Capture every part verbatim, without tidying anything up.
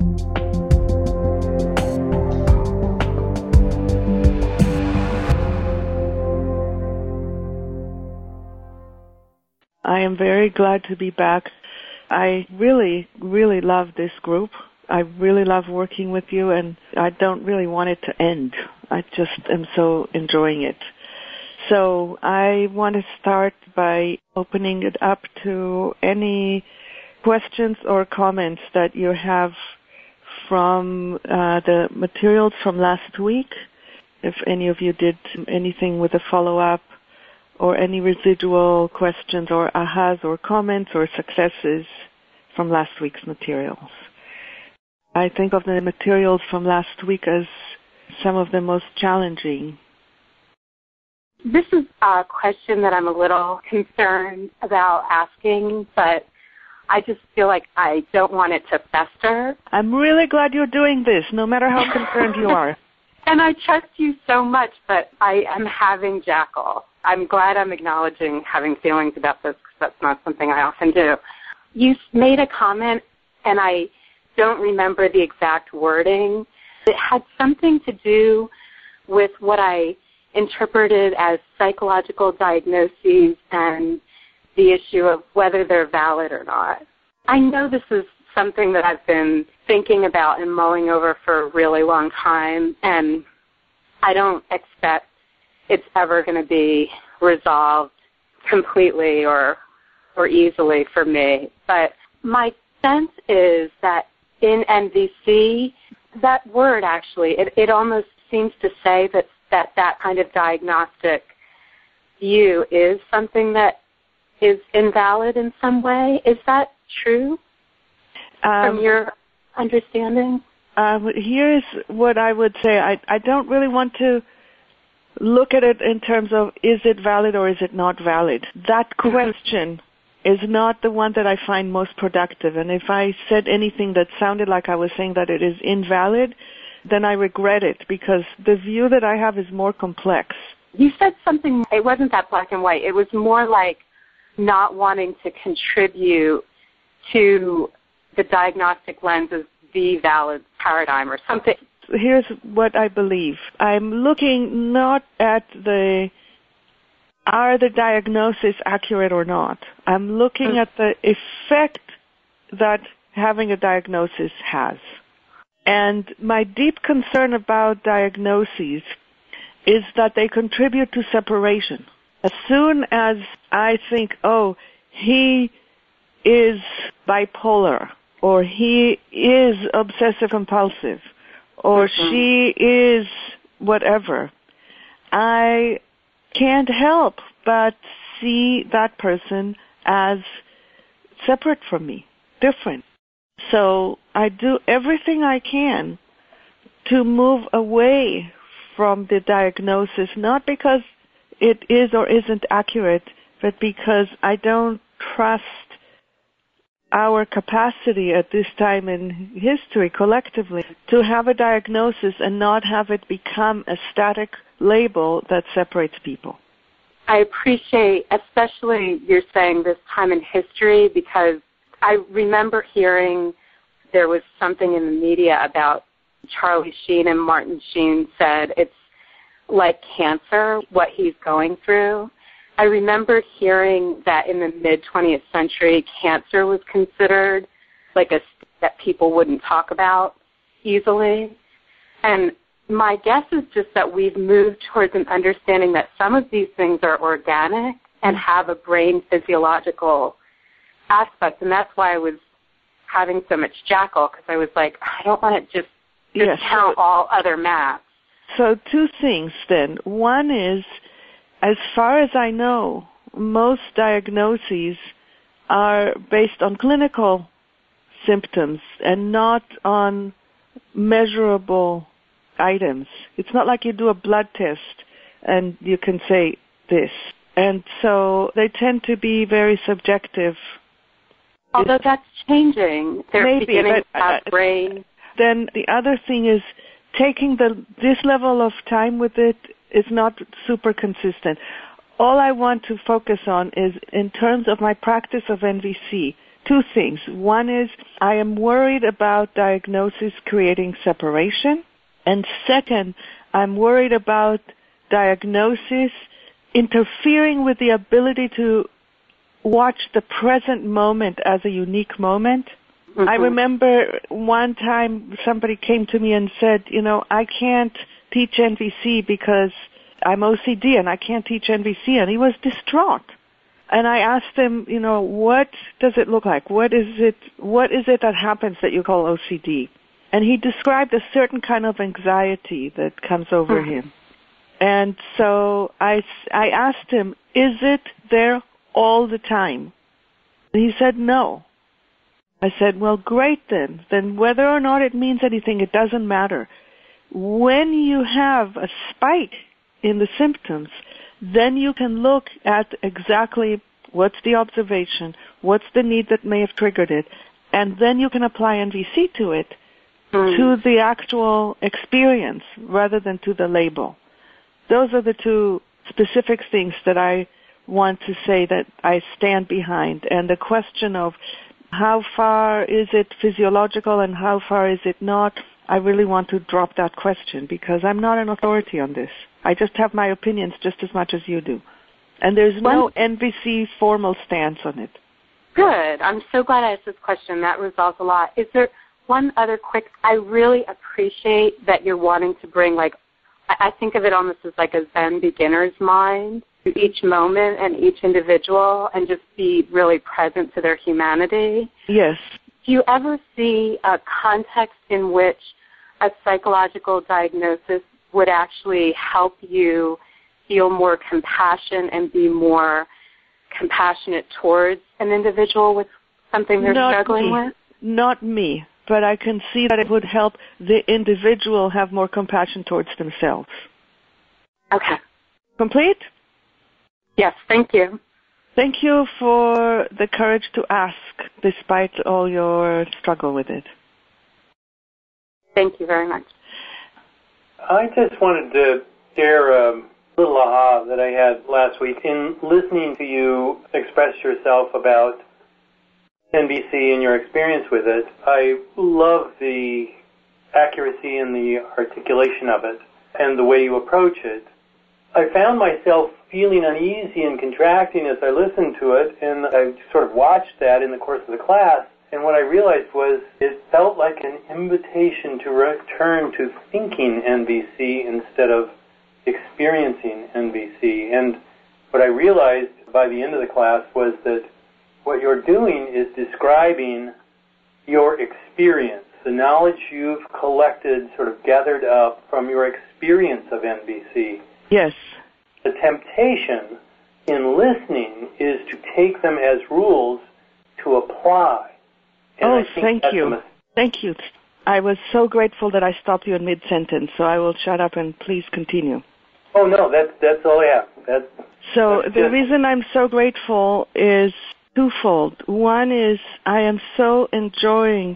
I am very glad to be back. I really, really love this group. I really love working with you, and I don't really want it to end. I just am so enjoying it. So I want to start by opening it up to any questions or comments that you have from uh, the materials from last week. If any of you did anything with a follow-up, or any residual questions or ahas or comments or successes from last week's materials. I think of the materials from last week as some of the most challenging. This is a question that I'm a little concerned about asking, but I just feel like I don't want it to fester. I'm really glad you're doing this, no matter how concerned you are. And I trust you so much, but I am having jackal. I'm glad I'm acknowledging having feelings about this because that's not something I often do. You made a comment, and I don't remember the exact wording. It had something to do with what I interpreted as psychological diagnoses and the issue of whether they're valid or not. I know this is something that I've been thinking about and mulling over for a really long time, and I don't expect it's ever going to be resolved completely or or easily for me. But my sense is that in N V C, that word actually, it, it almost seems to say that, that that kind of diagnostic view is something that is invalid in some way. Is that true um, from your understanding? Uh, here's what I would say. I, I don't really want to look at it in terms of is it valid or is it not valid. That question is not the one that I find most productive. And if I said anything that sounded like I was saying that it is invalid, then I regret it because the view that I have is more complex. You said something, it wasn't that black and white. It was more like not wanting to contribute to the diagnostic lens as the valid paradigm or something. Here's what I believe. I'm looking not at the, are the diagnoses accurate or not? I'm looking at the effect that having a diagnosis has. And my deep concern about diagnoses is that they contribute to separation. As soon as I think, oh, he is bipolar, or he is obsessive-compulsive, or mm-hmm. she is whatever, I can't help but see that person as separate from me, different. So I do everything I can to move away from the diagnosis, not because it is or isn't accurate, but because I don't trust our capacity at this time in history collectively to have a diagnosis and not have it become a static label that separates people. I appreciate, especially you're saying this time in history, because I remember hearing there was something in the media about Charlie Sheen, and Martin Sheen said it's like cancer, what he's going through. I remember hearing that in the mid-twentieth century, cancer was considered like a that people wouldn't talk about easily. And my guess is just that we've moved towards an understanding that some of these things are organic and have a brain physiological aspect. And that's why I was having so much jackal, because I was like, I don't want to just discount yes, so, all other maps. So two things then. One is, as far as I know, most diagnoses are based on clinical symptoms and not on measurable items. It's not like you do a blood test and you can say this. And so they tend to be very subjective. Although it's, that's changing. They're maybe, beginning but, to have uh, brain. Then the other thing is taking the this level of time with it is not super consistent. All I want to focus on is in terms of my practice of N V C, two things. One is I am worried about diagnosis creating separation. And second, I'm worried about diagnosis interfering with the ability to watch the present moment as a unique moment. Mm-hmm. I remember one time somebody came to me and said, you know, I can't teach N V C because I'm O C D and I can't teach N V C. And he was distraught. And I asked him, you know, what does it look like? What is it, what is it that happens that you call O C D? And he described a certain kind of anxiety that comes over mm-hmm. him. And so I, I asked him, is it there all the time? And he said, no. I said, well, great then. Then whether or not it means anything, it doesn't matter. When you have a spike in the symptoms, then you can look at exactly what's the observation, what's the need that may have triggered it, and then you can apply N V C to it, mm. to the actual experience rather than to the label. Those are the two specific things that I want to say that I stand behind. And the question of how far is it physiological and how far is it not, I really want to drop that question because I'm not an authority on this. I just have my opinions just as much as you do. And there's no One, N V C formal stance on it. Good. I'm so glad I asked this question. That resolves a lot. Is there one other quick, I really appreciate that you're wanting to bring, like, I think of it almost as like a Zen beginner's mind to each moment and each individual and just be really present to their humanity. Yes. Do you ever see a context in which a psychological diagnosis would actually help you feel more compassion and be more compassionate towards an individual with something they're Not struggling me. with? Not me. But I can see that it would help the individual have more compassion towards themselves. Okay. Complete? Yes, thank you. Thank you for the courage to ask, despite all your struggle with it. Thank you very much. I just wanted to share a little aha that I had last week in listening to you express yourself about N V C and your experience with it. I love the accuracy and the articulation of it and the way you approach it. I found myself feeling uneasy and contracting as I listened to it, and I sort of watched that in the course of the class, and what I realized was it felt like an invitation to return to thinking N V C instead of experiencing N V C. And what I realized by the end of the class was that what you're doing is describing your experience, the knowledge you've collected, sort of gathered up from your experience of N V C. Yes. The temptation in listening is to take them as rules to apply. And oh, thank you. Thank you. I was so grateful that I stopped you in mid-sentence, so I will shut up and please continue. Oh, no, that's, that's all I have. That's, so that's the just... reason I'm so grateful is twofold. One is I am so enjoying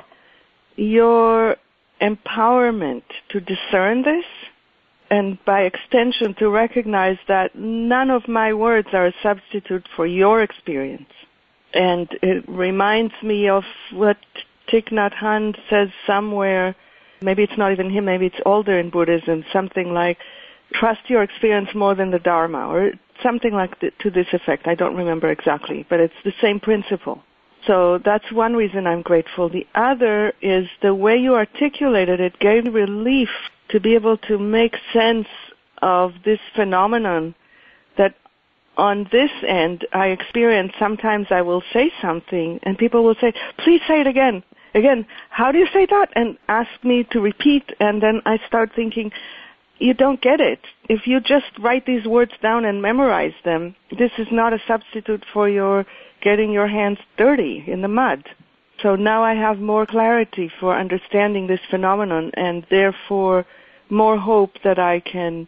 your empowerment to discern this and by extension to recognize that none of my words are a substitute for your experience. And it reminds me of what Thich Nhat Hanh says somewhere, maybe it's not even him, maybe it's older in Buddhism, something like, trust your experience more than the Dharma, or something like the, to this effect. I don't remember exactly, but it's the same principle. So that's one reason I'm grateful. The other is the way you articulated it gave relief to be able to make sense of this phenomenon that on this end I experience. Sometimes I will say something and people will say, please say it again. Again, how do you say that? And ask me to repeat, and then I start thinking, you don't get it. If you just write these words down and memorize them, this is not a substitute for your getting your hands dirty in the mud. So now I have more clarity for understanding this phenomenon and therefore more hope that I can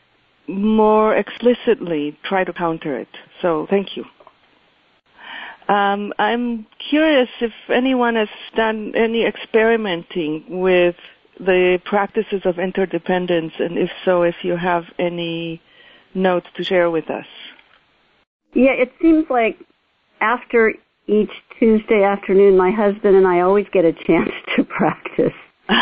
more explicitly try to counter it. So thank you. Um, I'm curious if anyone has done any experimenting with the practices of interdependence, and if so, if you have any notes to share with us. Yeah, it seems like after each Tuesday afternoon, my husband and I always get a chance to practice.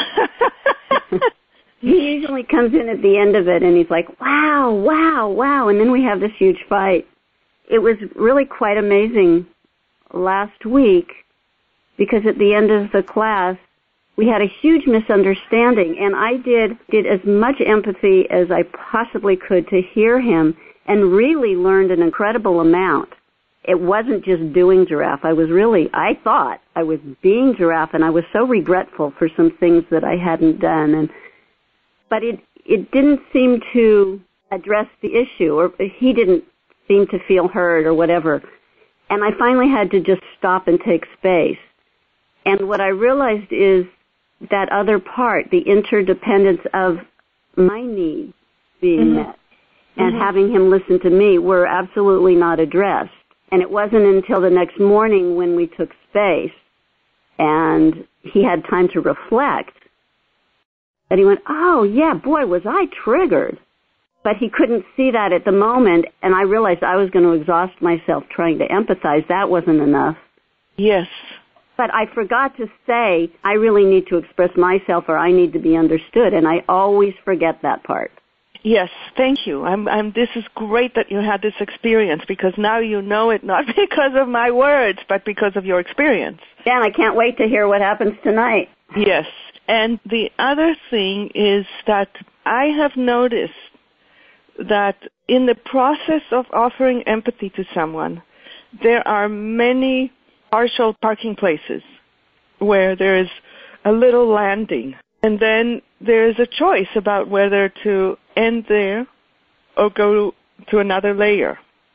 He usually comes in at the end of it, and he's like, wow, wow, wow, and then we have this huge fight. It was really quite amazing last week, because at the end of the class, we had a huge misunderstanding, and I did, did as much empathy as I possibly could to hear him, and really learned an incredible amount. It wasn't just doing Giraffe. I was really, I thought I was being Giraffe, and I was so regretful for some things that I hadn't done. And but it it didn't seem to address the issue, or he didn't seem to feel heard or whatever. And I finally had to just stop and take space. And what I realized is that other part, the interdependence of my needs being mm-hmm. met, and mm-hmm. having him listen to me, were absolutely not addressed. And it wasn't until the next morning when we took space and he had time to reflect that he went, oh, yeah, boy, was I triggered. But he couldn't see that at the moment, and I realized I was going to exhaust myself trying to empathize. That wasn't enough. Yes. But I forgot to say, I really need to express myself, or I need to be understood, and I always forget that part. Yes, thank you. I'm, I'm, this is great that you had this experience, because now you know it not because of my words, but because of your experience. Yeah, and I can't wait to hear what happens tonight. Yes. And the other thing is that I have noticed that in the process of offering empathy to someone, there are many partial parking places where there is a little landing. And then there is a choice about whether to end there or go to another layer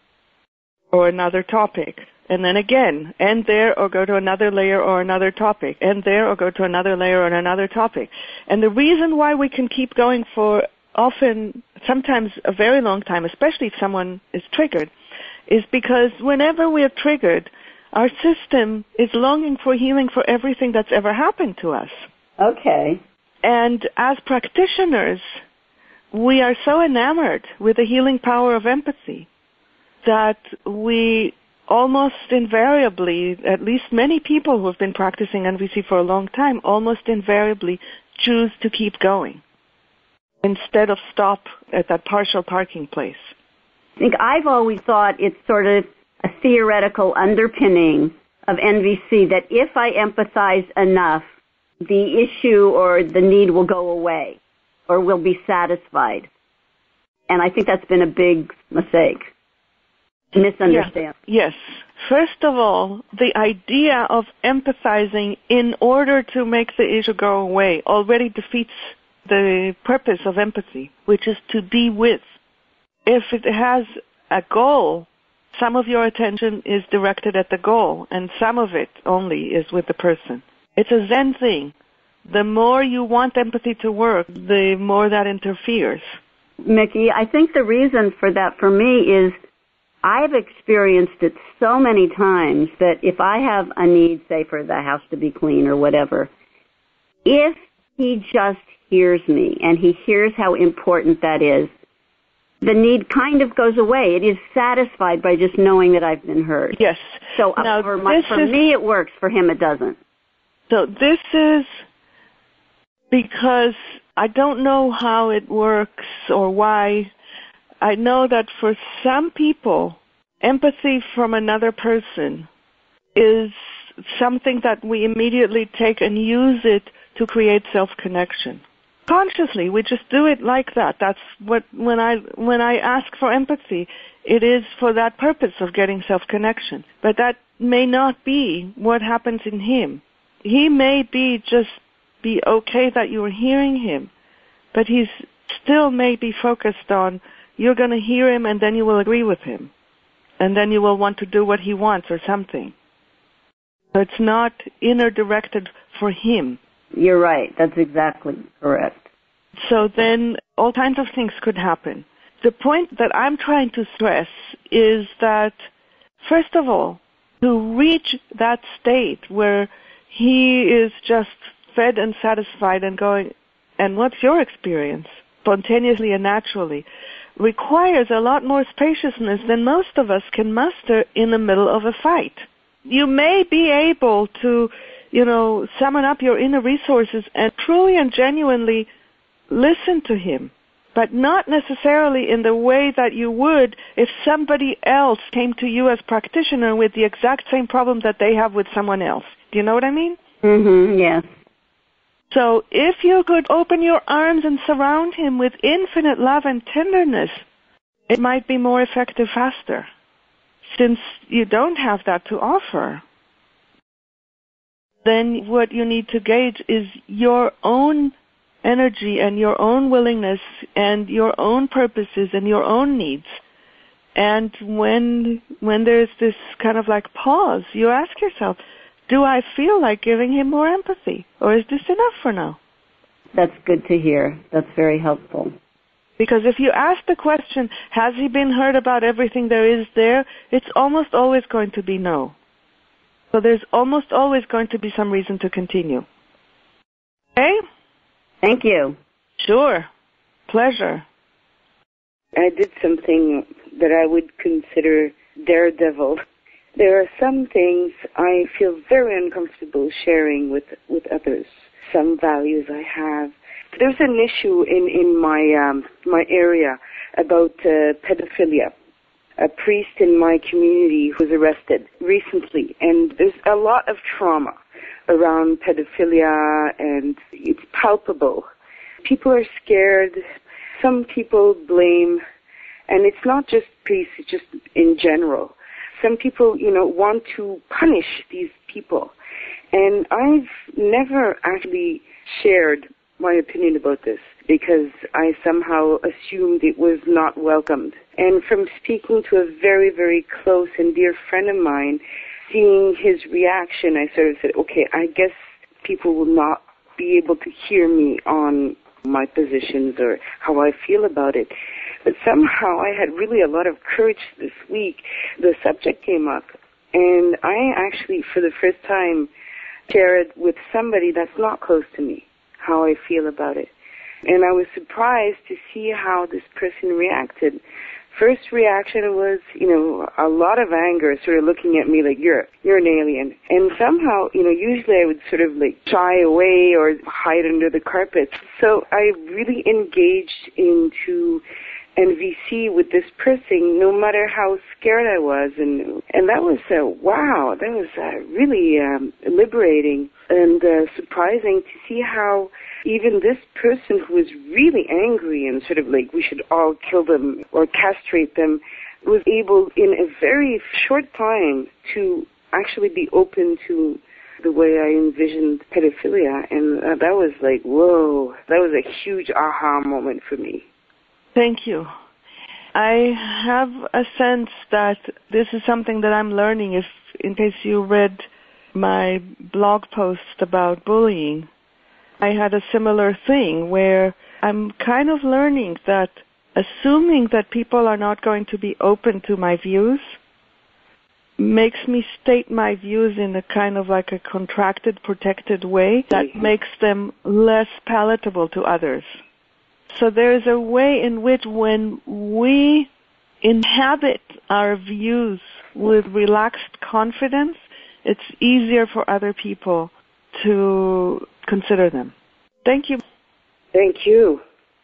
or another topic. And then again, end there or go to another layer or another topic. End there or go to another layer or another topic. And the reason why we can keep going for often, sometimes a very long time, especially if someone is triggered, is because whenever we are triggered, our system is longing for healing for everything that's ever happened to us. Okay. And as practitioners, we are so enamored with the healing power of empathy that we almost invariably, at least many people who have been practicing N V C for a long time, almost invariably choose to keep going instead of stop at that partial parking place. I think I've always thought it's sort of a theoretical underpinning of N V C that if I empathize enough, the issue or the need will go away or will be satisfied. And I think that's been a big mistake. Misunderstand. Yeah. Yes. First of all, the idea of empathizing in order to make the issue go away already defeats the purpose of empathy, which is to be with. If it has a goal, some of your attention is directed at the goal, and some of it only is with the person. It's a Zen thing. The more you want empathy to work, the more that interferes. Mickey, I think the reason for that for me is I've experienced it so many times that if I have a need, say, for the house to be clean or whatever, if he just hears me and he hears how important that is, the need kind of goes away. It is satisfied by just knowing that I've been heard. Yes. So uh, now, for, my, for is, me it works, for him it doesn't. So this is because I don't know how it works or why. I know that for some people, empathy from another person is something that we immediately take and use it to create self-connection. Consciously, we just do it like that. That's what, when I, when I ask for empathy, it is for that purpose of getting self-connection. But that may not be what happens in him. He may be just be okay that you're hearing him, but he's still may be focused on you're going to hear him and then you will agree with him. And then you will want to do what he wants or something. So it's not inner directed for him. You're right. That's exactly correct. So then all kinds of things could happen. The point that I'm trying to stress is that, first of all, to reach that state where he is just fed and satisfied and going, and what's your experience, spontaneously and naturally, requires a lot more spaciousness than most of us can muster in the middle of a fight. you may be able to, you know, summon up your inner resources and truly and genuinely listen to him, but not necessarily in the way that you would if somebody else came to you as practitioner with the exact same problem that they have with someone else. Do you know what I mean? Mm-hmm, yes. So if you could open your arms and surround him with infinite love and tenderness, it might be more effective faster, since you don't have that to offer. Then what you need to gauge is your own energy and your own willingness and your own purposes and your own needs. And when when there's this kind of like pause, you ask yourself, do I feel like giving him more empathy, or is this enough for now? That's good to hear. That's very helpful. Because if you ask the question, has he been heard about everything there is there, it's almost always going to be no. So there's almost always going to be some reason to continue. Okay? Thank you. Sure. Pleasure. I did something that I would consider daredevil. There are some things I feel very uncomfortable sharing with, with others, some values I have. There's an issue in, in my, um, my area about uh, pedophilia. A priest in my community was arrested recently, and there's a lot of trauma around pedophilia, and it's palpable. People are scared. Some people blame, and it's not just priests, it's just in general. Some people, you know, want to punish these people. And I've never actually shared my opinion about this because I somehow assumed it was not welcomed. And from speaking to a very, very close and dear friend of mine, seeing his reaction, I sort of said, okay, I guess people will not be able to hear me on my positions or how I feel about it. But somehow I had really a lot of courage this week. The subject came up, and I actually, for the first time, shared with somebody that's not close to me how I feel about it. And I was surprised to see how this person reacted. First reaction was, you know, a lot of anger, sort of looking at me like, you're you're an alien. And somehow, you know, usually I would sort of like shy away or hide under the carpet. So I really engaged into N V C with this person, no matter how scared I was. And and that was, uh, wow, that was uh, really um, liberating and uh, surprising to see how even this person who was really angry and sort of like we should all kill them or castrate them was able in a very short time to actually be open to the way I envisioned pedophilia. And uh, that was like, whoa, that was a huge aha moment for me. Thank you. I have a sense that this is something that I'm learning. If, in case you read my blog post about bullying, I had a similar thing where I'm kind of learning that assuming that people are not going to be open to my views makes me state my views in a kind of like a contracted, protected way that makes them less palatable to others. So there is a way in which when we inhabit our views with relaxed confidence, it's easier for other people to consider them. Thank you. Thank you.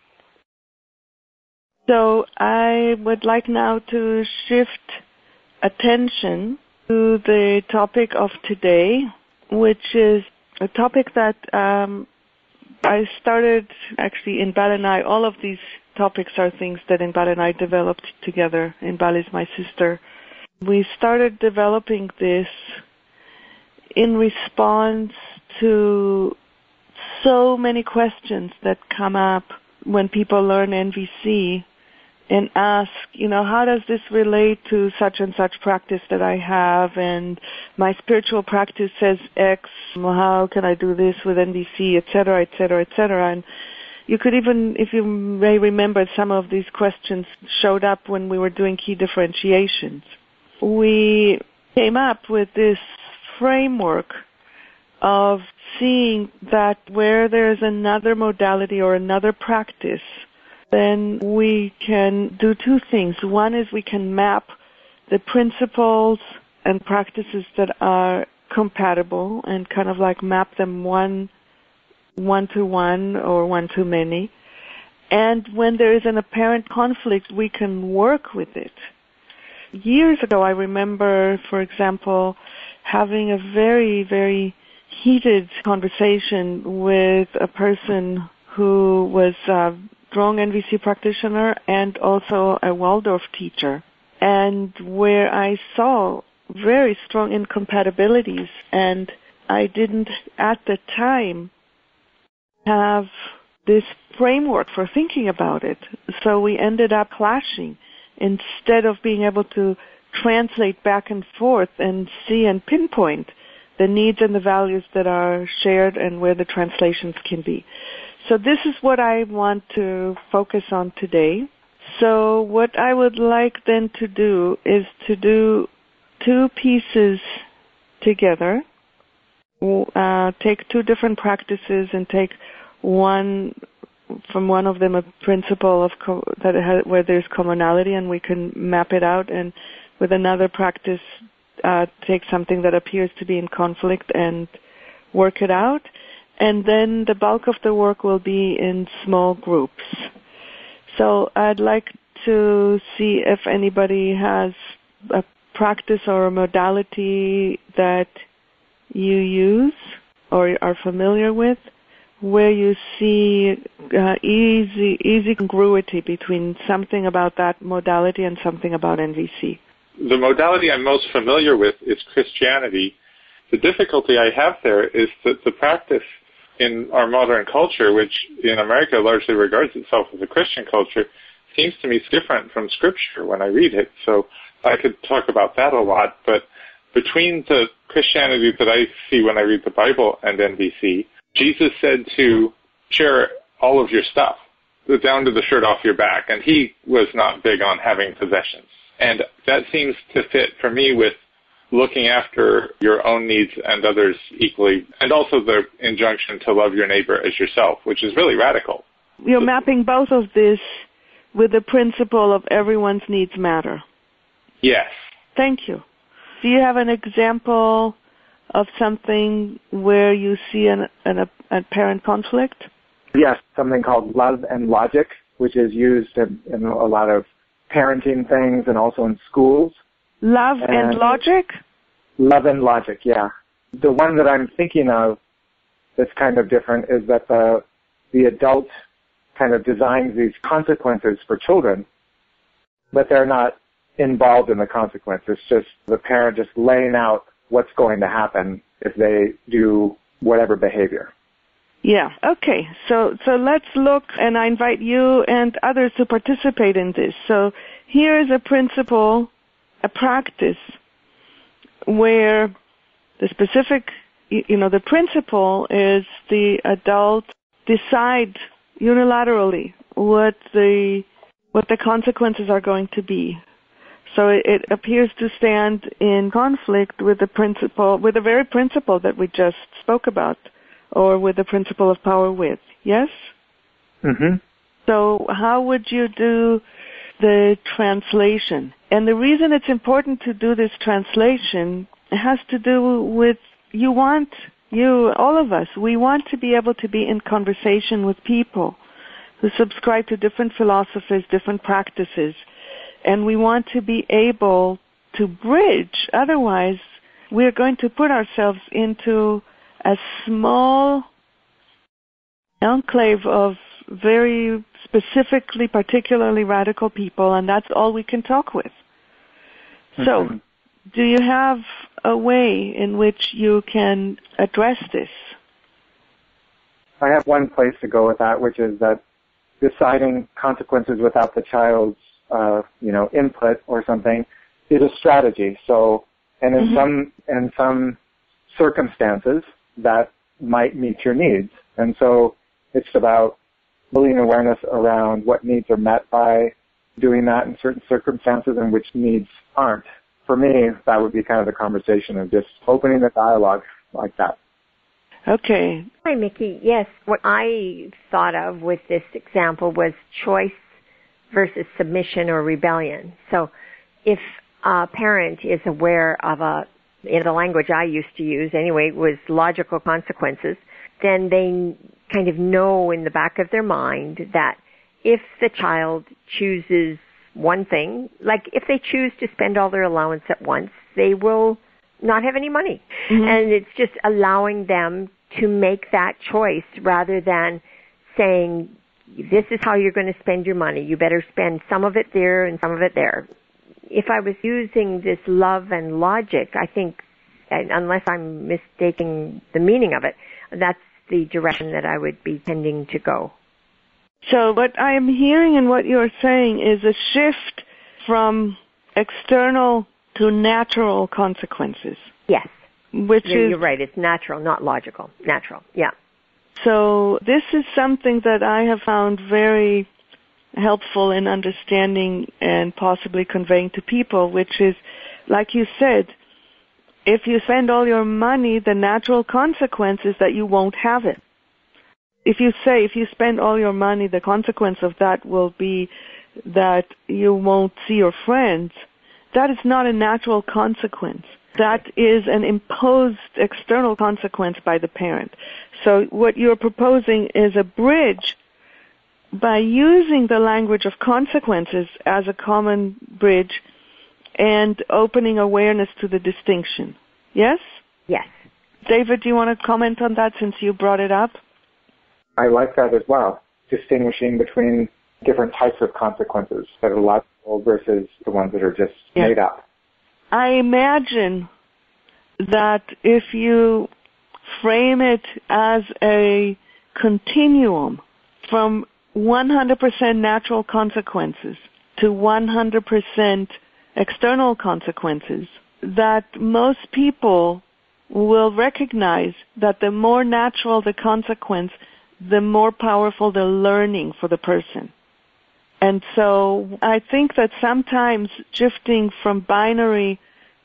So I would like now to shift attention to the topic of today, which is a topic that um, I started actually in Bal and I. All of these topics are things that Inbal and I developed together. Inbal is my sister. We started developing this in response to so many questions that come up when people learn N V C and ask, you know, how does this relate to such and such practice that I have, and my spiritual practice says X, how can I do this with N V C, et cetera, et cetera, et cetera. And you could even, if you may remember, some of these questions showed up when we were doing key differentiations. We came up with this framework of seeing that where there's another modality or another practice, then we can do two things. One is we can map the principles and practices that are compatible and kind of like map them one one to one or one to many. And when there is an apparent conflict, we can work with it. Years ago, I remember, for example, having a very, very heated conversation with a person who was a strong N V C practitioner and also a Waldorf teacher, and where I saw very strong incompatibilities, and I didn't at the time have this framework for thinking about it. So we ended up clashing instead of being able to translate back and forth and see and pinpoint the needs and the values that are shared and where the translations can be. So this is what I want to focus on today. So what I would like then to do is to do two pieces together, uh, take two different practices and take one from one of them a principle of co- that has, where there's commonality, and we can map it out, and with another practice uh, take something that appears to be in conflict and work it out. And then the bulk of the work will be in small groups. So I'd like to see if anybody has a practice or a modality that you use or are familiar with, where you see uh, easy easy congruity between something about that modality and something about N V C. The modality I'm most familiar with is Christianity. The difficulty I have there is that the practice in our modern culture, which in America largely regards itself as a Christian culture, seems to me different from Scripture when I read it. So I could talk about that a lot, but between the Christianity that I see when I read the Bible and N V C, Jesus said to share all of your stuff, down to the shirt off your back, and he was not big on having possessions. And that seems to fit for me with looking after your own needs and others equally, and also the injunction to love your neighbor as yourself, which is really radical. You're mapping both of this with the principle of everyone's needs matter. Yes. Thank you. Do you have an example of something where you see an, an apparent conflict? Yes, something called love and logic, which is used in, in a lot of parenting things and also in schools. Love and, and logic? Love and logic, yeah. The one that I'm thinking of that's kind of different is that the the adult kind of designs these consequences for children, but they're not involved in the consequence. It's just the parent just laying out what's going to happen if they do whatever behavior. Yeah, okay. So so let's look, and I invite you and others to participate in this. So here is a principle, a practice, where the specific, you know, the principle is the adult decide unilaterally what the what the consequences are going to be. So it, it appears to stand in conflict with the principle, with the very principle that we just spoke about, or with the principle of power with. Yes? Mm-hmm. So how would you do the translation? And the reason it's important to do this translation has to do with you want, you, all of us, we want to be able to be in conversation with people who subscribe to different philosophies, different practices, and we want to be able to bridge. Otherwise, we're going to put ourselves into a small enclave of very specifically, particularly radical people, and that's all we can talk with. Mm-hmm. So, do you have a way in which you can address this? I have one place to go with that, which is that deciding consequences without the child's, uh, you know, input or something is a strategy. So, and in mm-hmm. some in some circumstances, that might meet your needs. And so, it's about building awareness around what needs are met by doing that in certain circumstances and which needs aren't. For me, that would be kind of the conversation of just opening the dialogue like that. Okay. Hi, Mickey. Yes, what I thought of with this example was choice versus submission or rebellion. So if a parent is aware of a, in the language I used to use anyway, was logical consequences, then they kind of know in the back of their mind that if the child chooses one thing, like if they choose to spend all their allowance at once, they will not have any money. Mm-hmm. And it's just allowing them to make that choice rather than saying, this is how you're going to spend your money. You better spend some of it there and some of it there. If I was using this love and logic, I think, unless I'm mistaking the meaning of it, that's the direction that I would be tending to go. So what I am hearing and what you're saying is a shift from external to natural consequences. Yes. Which you're, is, you're right. It's natural, not logical. Natural. Yeah. So this is something that I have found very helpful in understanding and possibly conveying to people, which is, like you said, if you spend all your money, the natural consequence is that you won't have it. If you say, if you spend all your money, the consequence of that will be that you won't see your friends, that is not a natural consequence. That is an imposed external consequence by the parent. So what you're proposing is a bridge by using the language of consequences as a common bridge and opening awareness to the distinction. Yes? Yes. David, do you want to comment on that since you brought it up? I like that as well, distinguishing between different types of consequences that are logical versus the ones that are just yeah. made up. I imagine that if you frame it as a continuum from one hundred percent natural consequences to one hundred percent external consequences, that most people will recognize that the more natural the consequence, the more powerful the learning for the person. And so I think that sometimes shifting from binary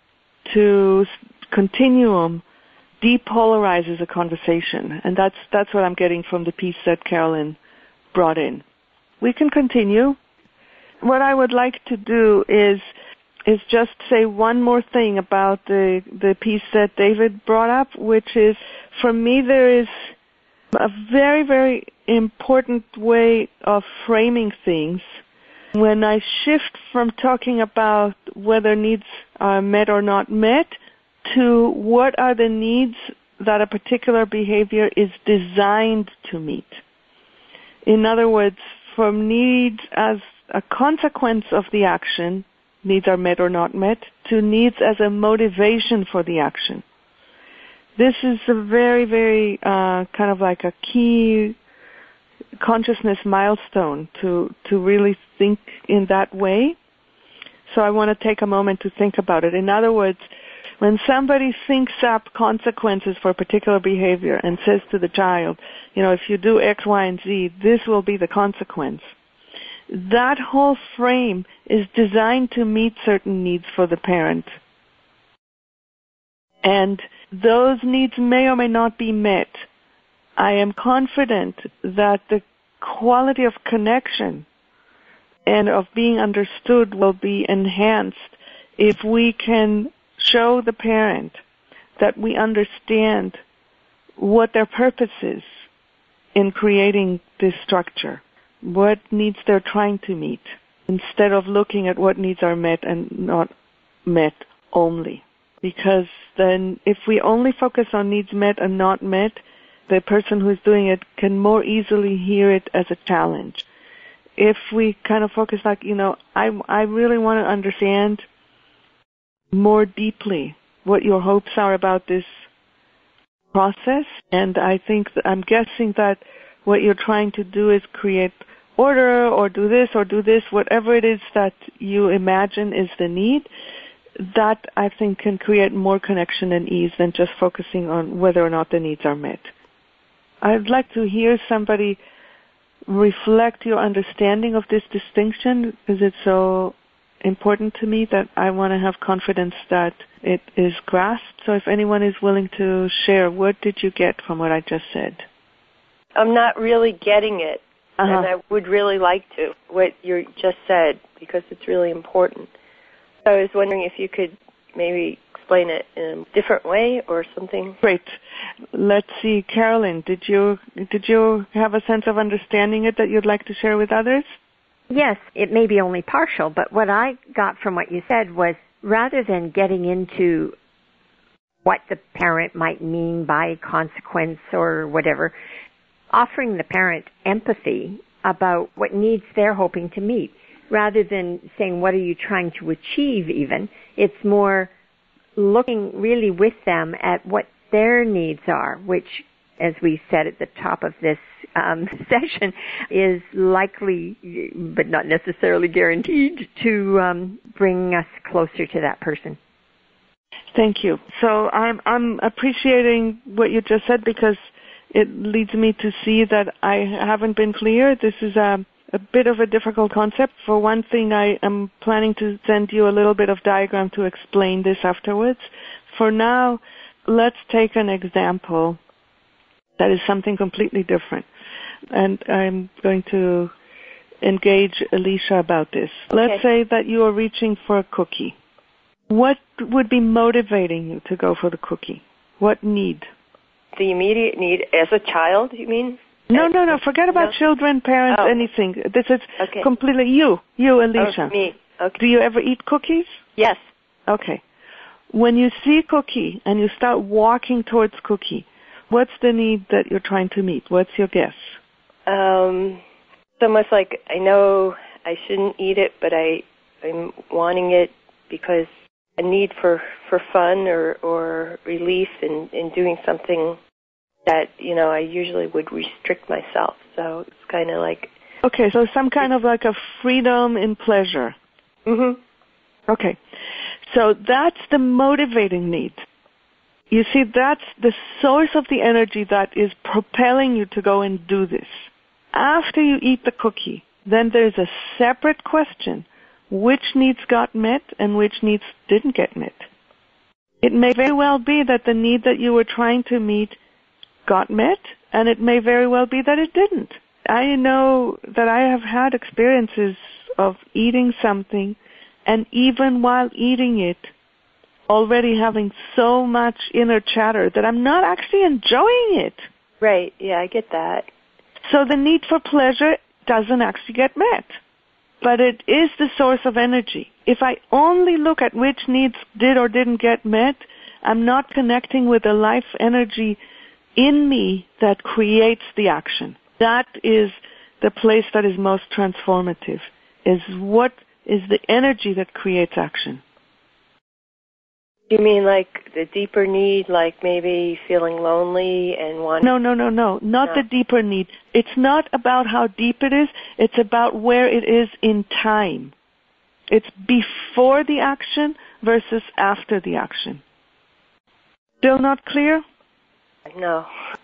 to continuum depolarizes a conversation. And that's that's what I'm getting from the piece that Carolyn brought in. We can continue. What I would like to do is is just say one more thing about the the piece that David brought up, which is, for me, there is a very, very important way of framing things. When I shift from talking about whether needs are met or not met to what are the needs that a particular behavior is designed to meet. In other words, from needs as a consequence of the action, needs are met or not met, to needs as a motivation for the action. This is a very, very uh, kind of like a key consciousness milestone to, to really think in that way. So I want to take a moment to think about it. In other words, when somebody thinks up consequences for a particular behavior and says to the child, you know, if you do X, Y, and Z, this will be the consequence. That whole frame is designed to meet certain needs for the parent. And those needs may or may not be met. I am confident that the quality of connection and of being understood will be enhanced if we can show the parent that we understand what their purpose is in creating this structure, what needs they're trying to meet, instead of looking at what needs are met and not met only. Because then if we only focus on needs met and not met, the person who's doing it can more easily hear it as a challenge. If we kind of focus like, you know, I, I really want to understand more deeply what your hopes are about this process, and I think that I'm guessing that what you're trying to do is create order or do this or do this, whatever it is that you imagine is the need, that I think can create more connection and ease than just focusing on whether or not the needs are met. I'd like to hear somebody reflect your understanding of this distinction, because it's so important to me that I want to have confidence that it is grasped. So if anyone is willing to share, what did you get from what I just said? I'm not really getting it, uh-huh. and I would really like to, what you just said, because it's really important. I was wondering if you could maybe explain it in a different way or something. Great. Let's see, Carolyn, did you did you have a sense of understanding it that you'd like to share with others? Yes, it may be only partial, but what I got from what you said was rather than getting into what the parent might mean by consequence or whatever, offering the parent empathy about what needs they're hoping to meet. Rather than saying, what are you trying to achieve even, it's more looking really with them at what their needs are, which, as we said at the top of this um, session, is likely, but not necessarily guaranteed, to um, bring us closer to that person. Thank you. So I'm I'm appreciating what you just said because it leads me to see that I haven't been clear. This is a a bit of a difficult concept. For one thing, I am planning to send you a little bit of diagram to explain this afterwards. For now, let's take an example that is something completely different. And I'm going to engage Alicia about this. Let's Okay. say that you are reaching for a cookie. What would be motivating you to go for the cookie? What need? The immediate need as a child, you mean? No, no, no. Forget about No? children, parents, Oh. anything. This is Okay. completely you, you, Alicia. Oh, me. Okay. Do you ever eat cookies? Yes. Okay. When you see cookie and you start walking towards cookie, what's the need that you're trying to meet? What's your guess? Um, it's almost like I know I shouldn't eat it, but I, I'm wanting it because a need for, for fun or, or relief in, in doing something that, you know, I usually would restrict myself. So it's kind of like... Okay, so some kind of like a freedom in pleasure. Mm-hmm. Okay. So that's the motivating need. You see, that's the source of the energy that is propelling you to go and do this. After you eat the cookie, then there's a separate question. Which needs got met and which needs didn't get met? It may very well be that the need that you were trying to meet got met, and it may very well be that it didn't. I know that I have had experiences of eating something, and even while eating it, already having so much inner chatter that I'm not actually enjoying it. Right, yeah, I get that. So the need for pleasure doesn't actually get met. But it is the source of energy. If I only look at which needs did or didn't get met, I'm not connecting with the life energy in me that creates the action. That is the place that is most transformative, is what is the energy that creates action. You mean like the deeper need, like maybe feeling lonely and wanting... No, no, no, no, not No. the deeper need. It's not about how deep it is, it's about where it is in time. It's before the action versus after the action. Still not clear? No.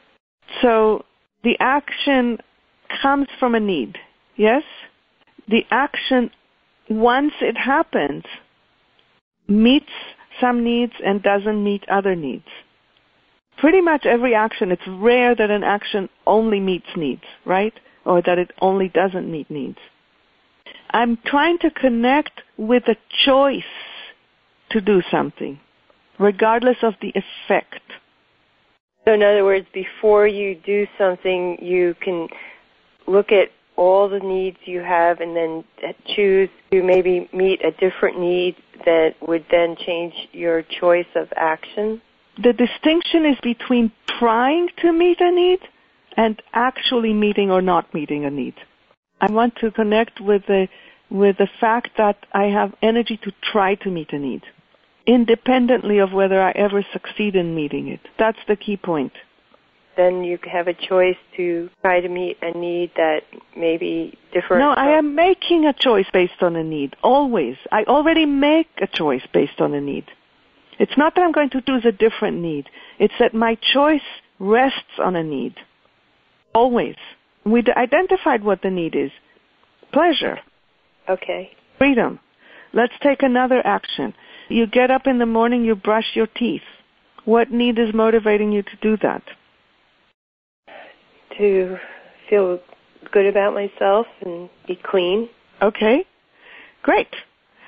So the action comes from a need, yes? The action, once it happens, meets some needs and doesn't meet other needs. Pretty much every action, it's rare that an action only meets needs, right? Or that it only doesn't meet needs. I'm trying to connect with a choice to do something, regardless of the effect. So in other words, before you do something, you can look at all the needs you have and then choose to maybe meet a different need that would then change your choice of action? The distinction is between trying to meet a need and actually meeting or not meeting a need. I want to connect with the, with the fact that I have energy to try to meet a need, independently of whether I ever succeed in meeting it. That's the key point. Then you have a choice to try to meet a need that may be different. No, I am making a choice based on a need, always. I already make a choice based on a need. It's not that I'm going to choose a different need. It's that my choice rests on a need. Always. We identified what the need is. Pleasure. Okay. Freedom. Let's take another action. You get up in the morning, you brush your teeth. What need is motivating you to do that? To feel good about myself and be clean. Okay, great.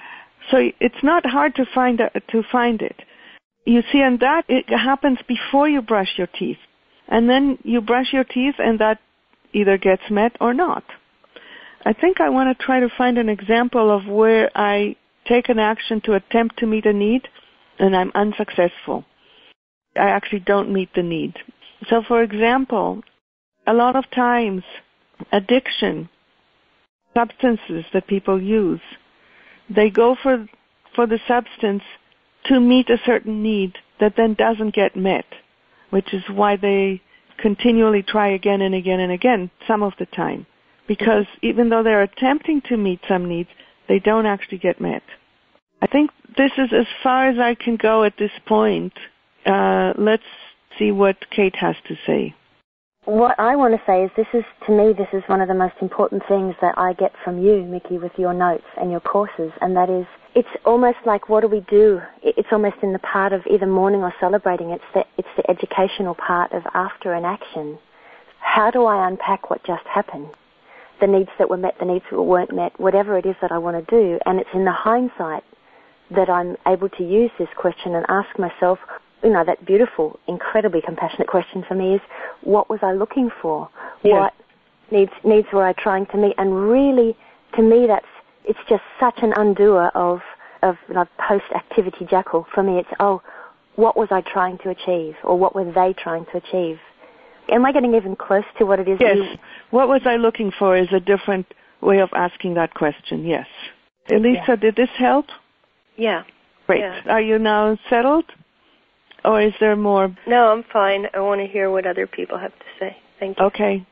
So it's not hard to find a, to find it. You see, and that it happens before you brush your teeth. And then you brush your teeth and that either gets met or not. I think I want to try to find an example of where I take an action to attempt to meet a need and I'm unsuccessful. I actually don't meet the need. So, for example, a lot of times addiction, substances that people use, they go for for the substance to meet a certain need that then doesn't get met, which is why they continually try again and again and again some of the time. Because even though they're attempting to meet some needs, they don't actually get met. I think this is as far as I can go at this point. Uh, let's see what Kate has to say. What I want to say is this is, to me, this is one of the most important things that I get from you, Mickey, with your notes and your courses, and that is, it's almost like, what do we do? It's almost in the part of either mourning or celebrating. It's the, it's the educational part of after an action. How do I unpack what just happened? The needs that were met, the needs that weren't met, whatever it is that I want to do. And it's in the hindsight that I'm able to use this question and ask myself, you know, that beautiful, incredibly compassionate question for me is, what was I looking for? Yes. What needs needs were I trying to meet? And really, to me, that's it's just such an undoer of, of you know, post-activity jackal. For me, it's, oh, what was I trying to achieve? Or what were they trying to achieve? Am I getting even close to what it is? Yes. You... What was I looking for is a different way of asking that question, yes. Elisa, yeah. Did this help? Yeah. Great. Yeah. Are you now settled? Or is there more? No, I'm fine. I want to hear what other people have to say. Thank you. Okay.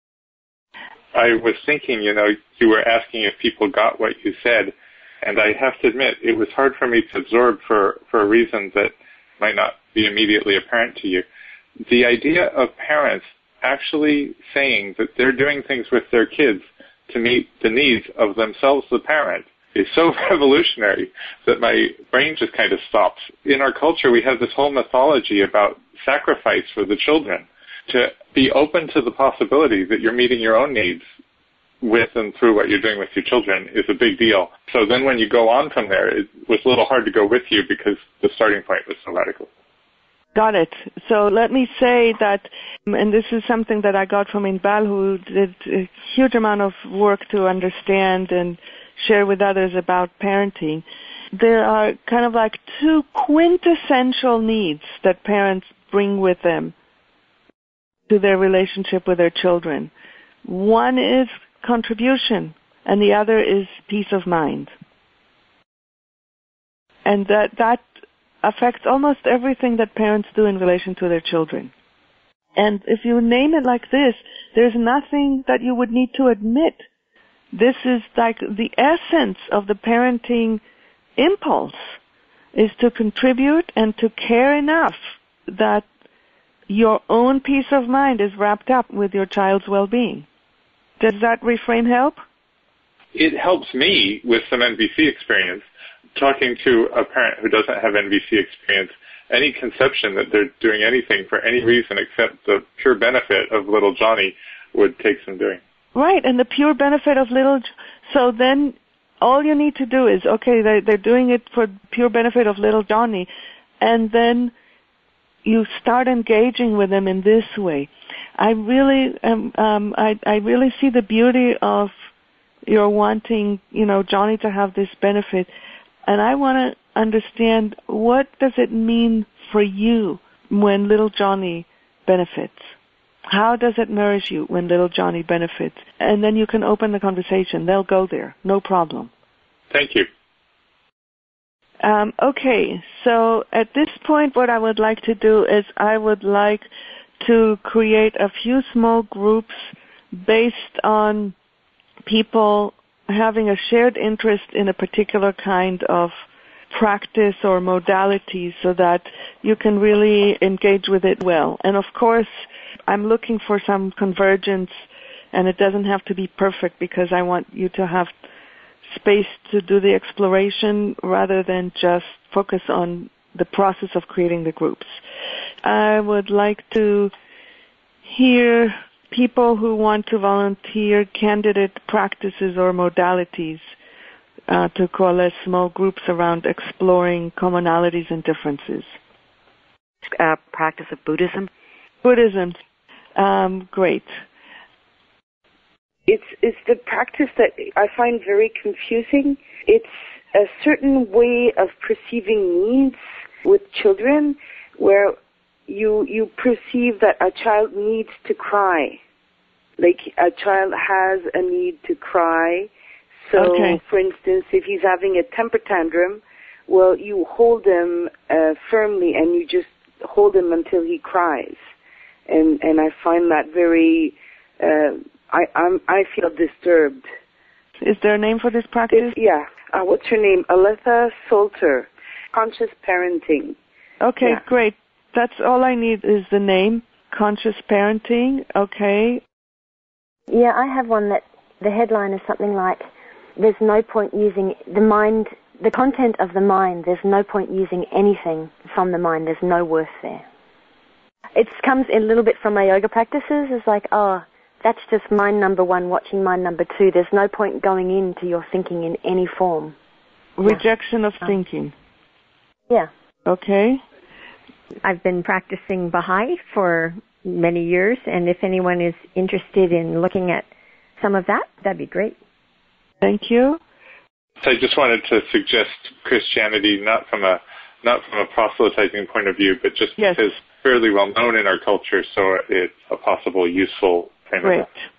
I was thinking, you know, you were asking if people got what you said, and I have to admit, it was hard for me to absorb for, for a reason that might not be immediately apparent to you. The idea of parents actually saying that they're doing things with their kids to meet the needs of themselves, the parent, is so revolutionary that my brain just kind of stops. In our culture, we have this whole mythology about sacrifice for the children. To be open to the possibility that you're meeting your own needs with and through what you're doing with your children is a big deal. So then when you go on from there, it was a little hard to go with you because the starting point was so radical. Got it. So let me say that, and this is something that I got from Inbal, who did a huge amount of work to understand and share with others about parenting. There are kind of like two quintessential needs that parents bring with them to their relationship with their children. One is contribution, and the other is peace of mind. And that that affects almost everything that parents do in relation to their children. And if you name it like this, there's nothing that you would need to admit. This is like the essence of the parenting impulse, is to contribute and to care enough that your own peace of mind is wrapped up with your child's well-being. Does that reframe help? It helps me with some N V C experience. Talking to a parent who doesn't have N V C experience, any conception that they're doing anything for any reason except the pure benefit of little Johnny would take some doing. Right, and the pure benefit of little... So then all you need to do is, okay, they're, they're doing it for pure benefit of little Johnny, and then you start engaging with them in this way. I really, um, um, I, I really see the beauty of your wanting, you know, Johnny to have this benefit, and I want to understand, what does it mean for you when little Johnny benefits? How does it nourish you when little Johnny benefits? And then you can open the conversation. They'll go there, no problem. Thank you. Um, okay, so at this point what I would like to do is I would like to create a few small groups based on people having a shared interest in a particular kind of practice or modality so that you can really engage with it well. And of course, I'm looking for some convergence, and it doesn't have to be perfect because I want you to have space to do the exploration rather than just focus on the process of creating the groups. I would like to hear people who want to volunteer candidate practices or modalities uh, to coalesce small groups around exploring commonalities and differences. Uh, practice of Buddhism? Buddhism. Um, great. It's, it's the practice that I find very confusing. It's a certain way of perceiving needs with children where you you perceive that a child needs to cry. Like a child has a need to cry. So, okay. for instance, if he's having a temper tantrum, well, you hold him uh, firmly and you just hold him until he cries. And and I find that very, uh, I I'm, I feel disturbed. Is there a name for this practice? It's, yeah. Uh, what's her name? Aletha Salter. Conscious Parenting. Okay, yeah. Great. That's all I need is the name. Conscious Parenting. Okay. Yeah, I have one that the headline is something like, there's no point using the mind, the content of the mind, there's no point using anything from the mind, there's no worth there. It comes a little bit from my yoga practices. It's like, oh, that's just mind number one watching mind number two. There's no point going into your thinking in any form. Rejection yeah. of thinking. Yeah. Okay. I've been practicing Baha'i for many years, and if anyone is interested in looking at some of that, that'd be great. Thank you. So I just wanted to suggest Christianity not from a not from a proselytizing point of view, but just yes. because it's fairly well known in our culture, so it's a possible useful frame Great. of reference.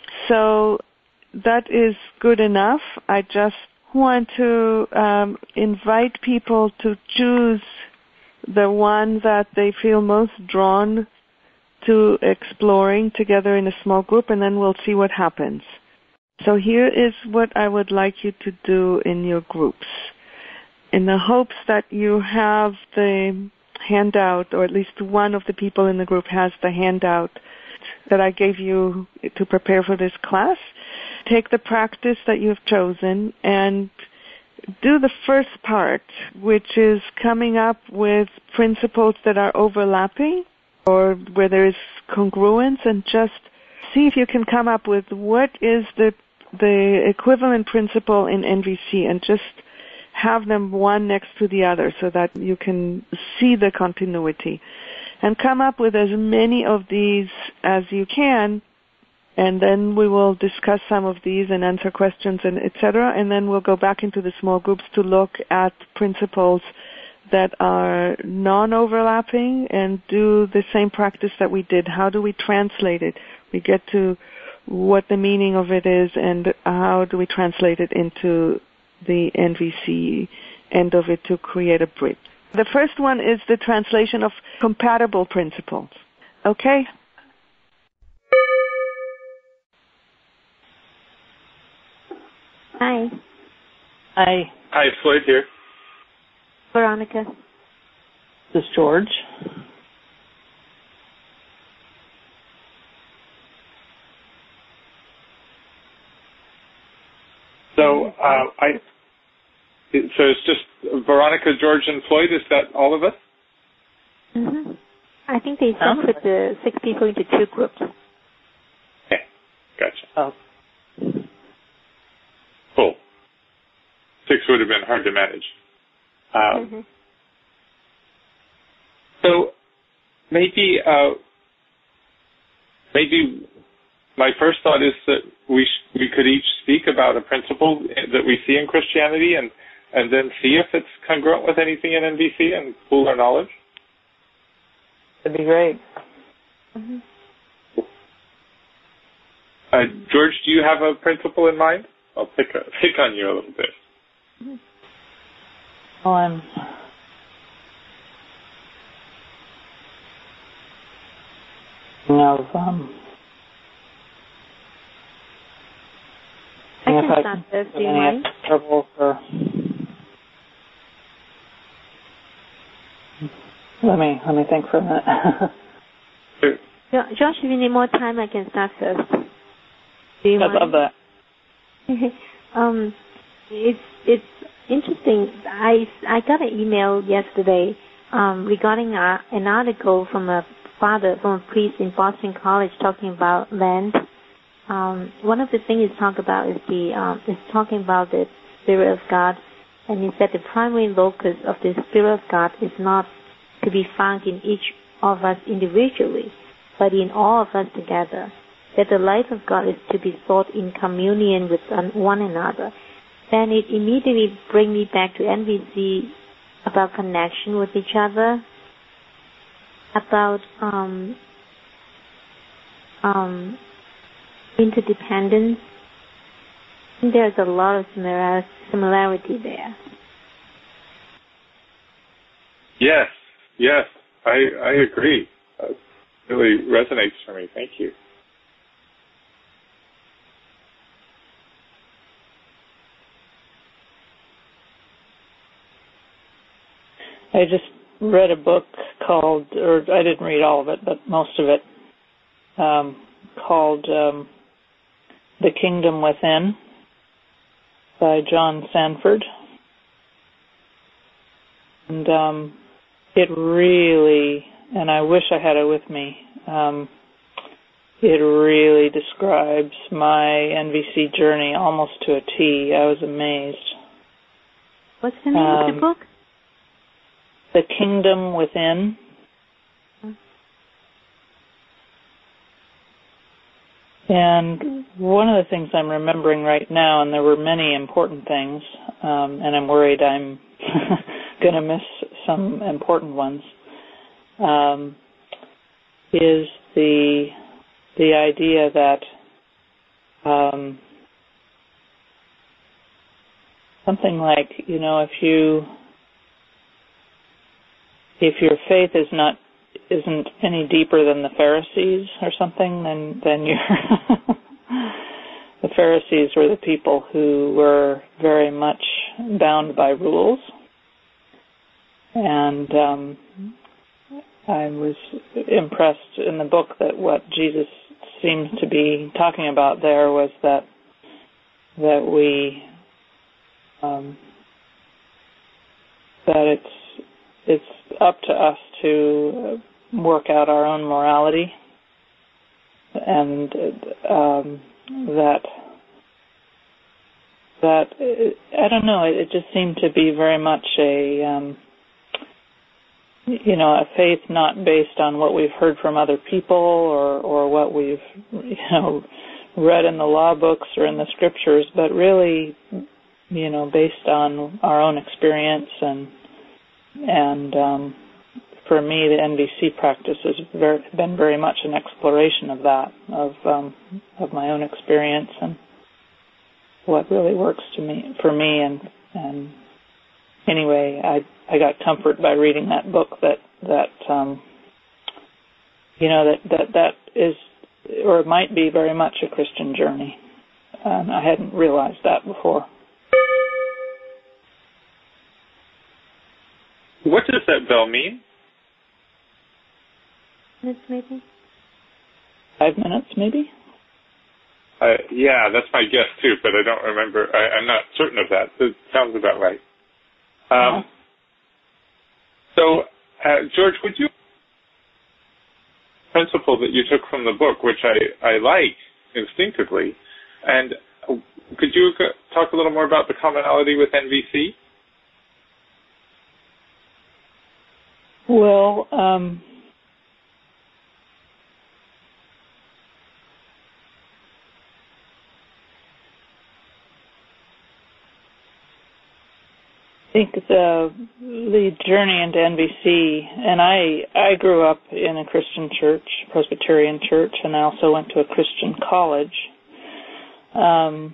So that is good enough. I just want to um, invite people to choose the one that they feel most drawn to exploring together in a small group, and then we'll see what happens. So here is what I would like you to do in your groups. In the hopes that you have the handout, or at least one of the people in the group has the handout that I gave you to prepare for this class, take the practice that you've chosen and do the first part, which is coming up with principles that are overlapping or where there is congruence, and just see if you can come up with what is the the equivalent principle in N V C, and just have them one next to the other so that you can see the continuity. And come up with as many of these as you can, and then we will discuss some of these and answer questions and et cetera. And then we'll go back into the small groups to look at principles that are non-overlapping and do the same practice that we did. How do we translate it? We get to what the meaning of it is and how do we translate it into the N V C end of it to create a bridge. The first one is the translation of compatible principles. Okay? Hi. Hi. Hi, Floyd here. Veronica. This is George. So, uh, I, so it's just Veronica, George, and Floyd. Is that all of us? Mm-hmm. I think they separated the six people into two groups. Okay, gotcha. Oh. Cool. Six would have been hard to manage. Um, mm-hmm. So maybe, uh, maybe my first thought is that we sh- we could each speak about a principle that we see in Christianity, and and then see if it's congruent with anything in N V C and pool our knowledge. That'd be great. Mm-hmm. Uh, George, do you have a principle in mind? I'll pick a, pick on you a little bit. Mm-hmm. Well, I'm of um. I can if I start can this. Do you any mind? trouble for. Let me let me think for a minute. Sure. Jo- Josh, if you need more time, I can start first. Do you I mind? love that. um, it's it's interesting. I I got an email yesterday um, regarding a, an article from a father from a priest in Boston College talking about land. Um, one of the things he talk about is the um, is talking about the Spirit of God, and he said the primary locus of the Spirit of God is not to be found in each of us individually, but in all of us together, that the life of God is to be sought in communion with one another. Then it immediately brings me back to N V C about connection with each other, about um, um, interdependence. And there's a lot of similar, similarity there. Yes, yes, I, I agree. That really resonates for me. Thank you. I just read a book called, or I didn't read all of it, but most of it, um, called um, The Kingdom Within by John Sanford. And um, it really, and I wish I had it with me, um, it really describes my N V C journey almost to a T. I was amazed. What's the name um, of the book? The Kingdom Within. And one of the things I'm remembering right now, and there were many important things, um, and I'm worried I'm going to miss some important ones, um, is the the idea that um, something like, you know, if you if your faith is not isn't any deeper than the Pharisees or something, then then you're the Pharisees were the people who were very much bound by rules, and um, I was impressed in the book that what Jesus seems to be talking about there was that that we um, that it's it's up to us to work out our own morality, and um, that that I don't know. It just seemed to be very much a um, you know a faith not based on what we've heard from other people or or what we've you know read in the law books or in the scriptures, but really you know based on our own experience and and um, for me, the N V C practice has very, been very much an exploration of that, of um, of my own experience and what really works to me for me. And and anyway, I I got comfort by reading that book that that um, you know that, that that is or it might be very much a Christian journey. And I hadn't realized that before. What does that bell mean? Minutes, maybe. Five minutes, maybe. Uh, yeah, that's my guess too, but I don't remember. I, I'm not certain of that. It sounds about right. Um, uh-huh. So, uh, George, would you principle that you took from the book, which I, I like instinctively, and could you talk a little more about the commonality with N V C? Well, um, I think the the journey into N V C, and I I grew up in a Christian church, Presbyterian church, and I also went to a Christian college. Um,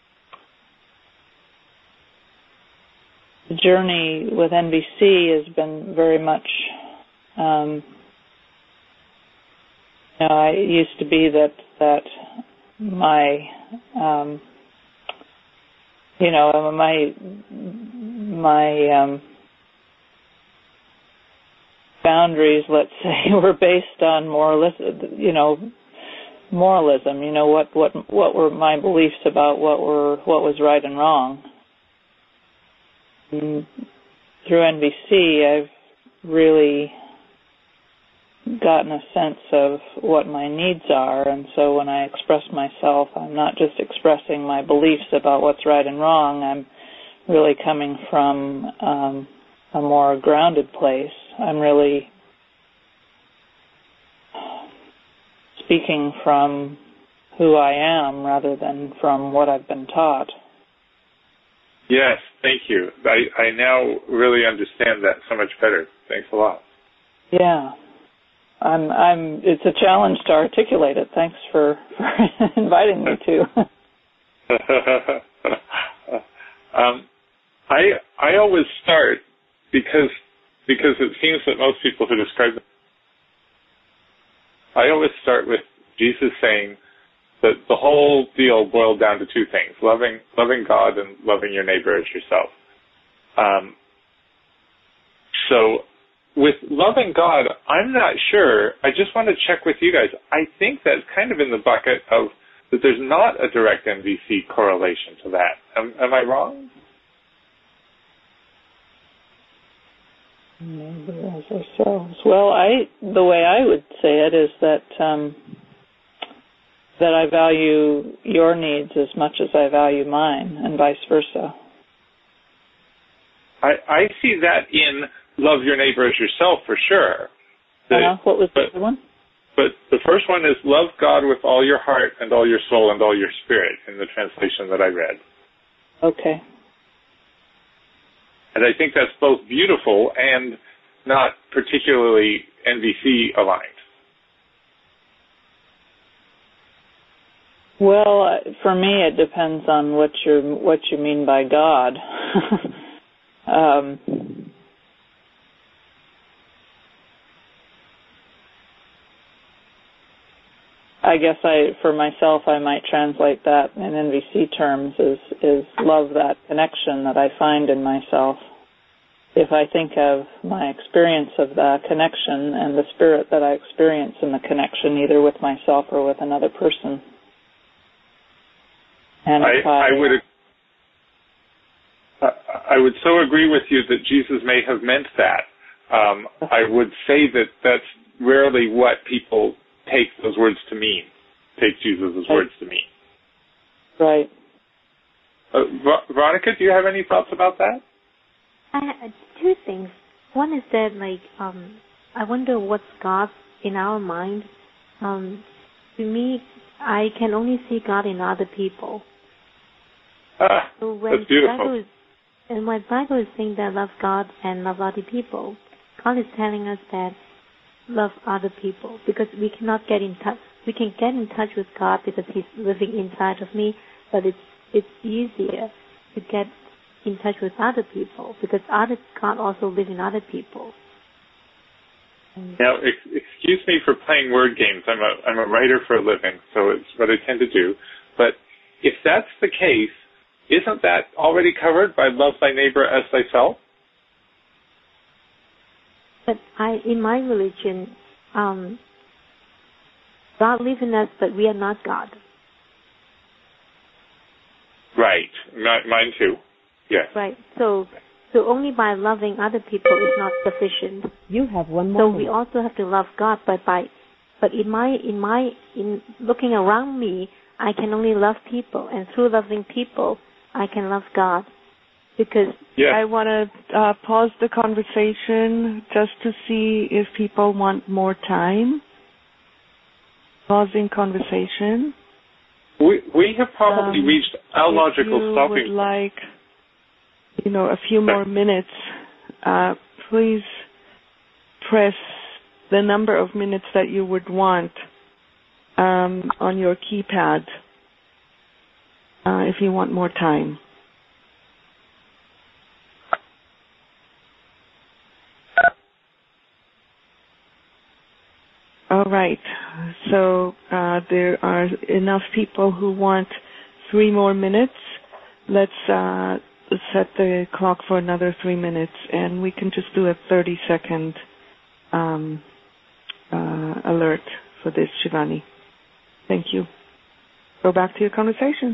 the journey with N V C has been very much, um, you know, I used to be that that my, um, you know, my my um, boundaries, let's say, were based on moralism, you know, moralism. You know, what what what were my beliefs about what were what was right and wrong. And through N V C, I've really gotten a sense of what my needs are, and so when I express myself, I'm not just expressing my beliefs about what's right and wrong. I'm really coming from um, a more grounded place. I'm really speaking from who I am rather than from what I've been taught. Yes, thank you. I, I now really understand that so much better. Thanks a lot. Yeah. I'm I'm it's a challenge to articulate it. Thanks for, for inviting me to. um, I I always start because because it seems that most people who describe it, I always start with Jesus saying that the whole deal boiled down to two things: loving loving God and loving your neighbor as yourself. Um, so with loving God, I'm not sure. I just want to check with you guys. I think that's kind of in the bucket of that there's not a direct N V C correlation to that. Am, am I wrong? Neighbor as ourselves. Well, I the way I would say it is that um, that I value your needs as much as I value mine, and vice versa. I, I see that in love your neighbor as yourself for sure. The, uh-huh. What was the but, other one? But the first one is love God with all your heart and all your soul and all your spirit in the translation that I read. Okay. And I think that's both beautiful and not particularly N V C aligned. Well, uh, for me, it depends on what you what you mean by God. um, I guess I, for myself, I might translate that in N V C terms as is love that connection that I find in myself. If I think of my experience of the connection and the spirit that I experience in the connection, either with myself or with another person. And I, I, I would I would so agree with you that Jesus may have meant that. Um, I would say that that's rarely what people take those words to mean, take Jesus' right. words to mean. Right. Uh, Veronica, do you have any thoughts about that? I had two things. One is that, like, um, I wonder what's God in our mind. Um, to me, I can only see God in other people. Ah, so when that's beautiful. Bible is, and my Bible is saying that love God and love other people, God is telling us that love other people because we cannot get in touch. We can get in touch with God because He's living inside of me, but it's it's easier to get in touch with other people because other God also live in other people. Now, ex- excuse me for playing word games. I'm a I'm a writer for a living, so it's what I tend to do. But if that's the case, isn't that already covered by love thy neighbor as thyself? But I, in my religion, um, God lives in us, but we are not God. Right. M- mine too. Yes. Right. So, so only by loving other people is not sufficient. You have one more. So we also have to love God, but by, but in my, in my, in looking around me, I can only love people, and through loving people, I can love God. Because yes. I want to uh, pause the conversation just to see if people want more time. Pausing conversation. We we have probably um, reached our logical stopping. If you would like, you know, a few more minutes, uh, please press the number of minutes that you would want um, on your keypad uh, if you want more time. All right. So uh, there are enough people who want three more minutes. Let's uh, set the clock for another three minutes, and we can just do a thirty-second um, uh, alert for this, Shivani. Thank you. Go back to your conversations.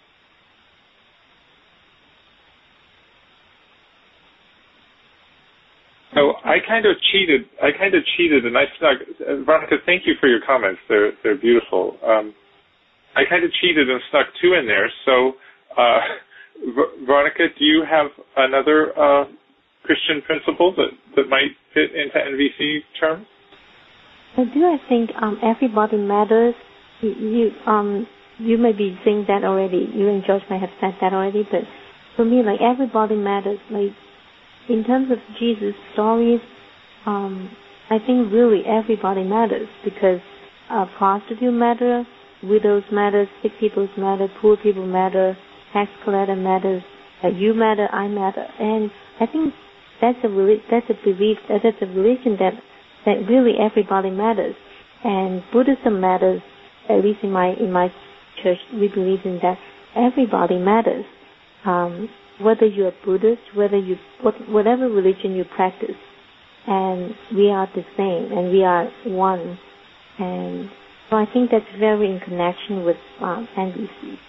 So I kind of cheated. I kind of cheated, and I snuck. Veronica, thank you for your comments. They're they're beautiful. Um, I kind of cheated and snuck two in there. So uh, v- Veronica, do you have another uh, Christian principle that, that might fit into N V C terms? I do. I think um, everybody matters. You, you um you may be saying that already. You and George may have said that already, but for me, like everybody matters. Like in terms of Jesus' stories, um, I think really everybody matters because uh, prostitute matter, widows matter, sick people matter, poor people matter, tax collector matters. Uh, you matter, I matter, and I think that's a re- that's a belief, that that's a religion that that really everybody matters, and Buddhism matters. At least in my in my church, we believe in that everybody matters. Um, whether you're Buddhist, whether you what, whatever religion you practice, and we are the same, and we are one. And so I think that's very in connection with um, N V C.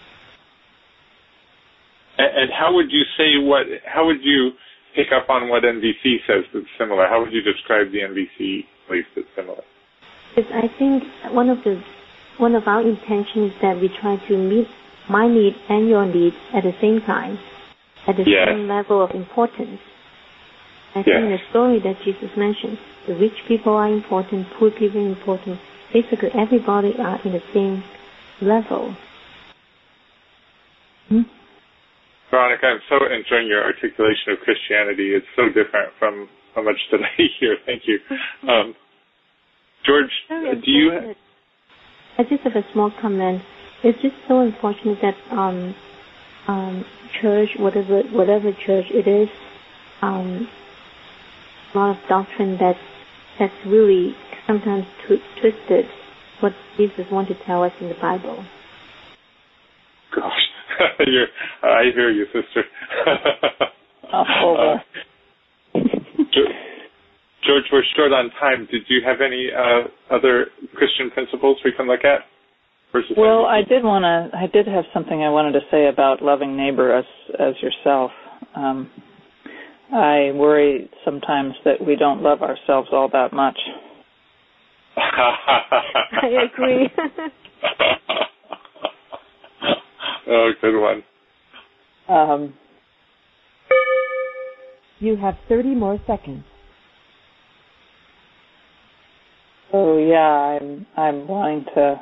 And, and how would you say what? How would you pick up on what N V C says that's similar? How would you describe the N V C belief that's similar? Because I think one of the one of our intentions is that we try to meet my need and your needs at the same time, at the yes. same level of importance. I yes. think the story that Jesus mentioned, the rich people are important, poor people are important. Basically, everybody are in the same level. Hmm? Veronica, I'm so enjoying your articulation of Christianity. It's so different from how much that I hear. Thank you. Um, George, uh, do you... Ha- I just have a small comment. It's just so unfortunate that um, um, church, whatever whatever church it is, um, a lot of doctrine that that's really sometimes tw- twisted what Jesus wanted to tell us in the Bible. Gosh, You're, I hear you, sister. oh, uh, George, we're short on time. Did you have any uh, other Christian principles we can look at? Versus well, I did want to. I did have something I wanted to say about loving neighbor as as yourself. Um, I worry sometimes that we don't love ourselves all that much. I agree. Oh, good one. Um, you have thirty more seconds. Oh yeah, I'm I'm wanting to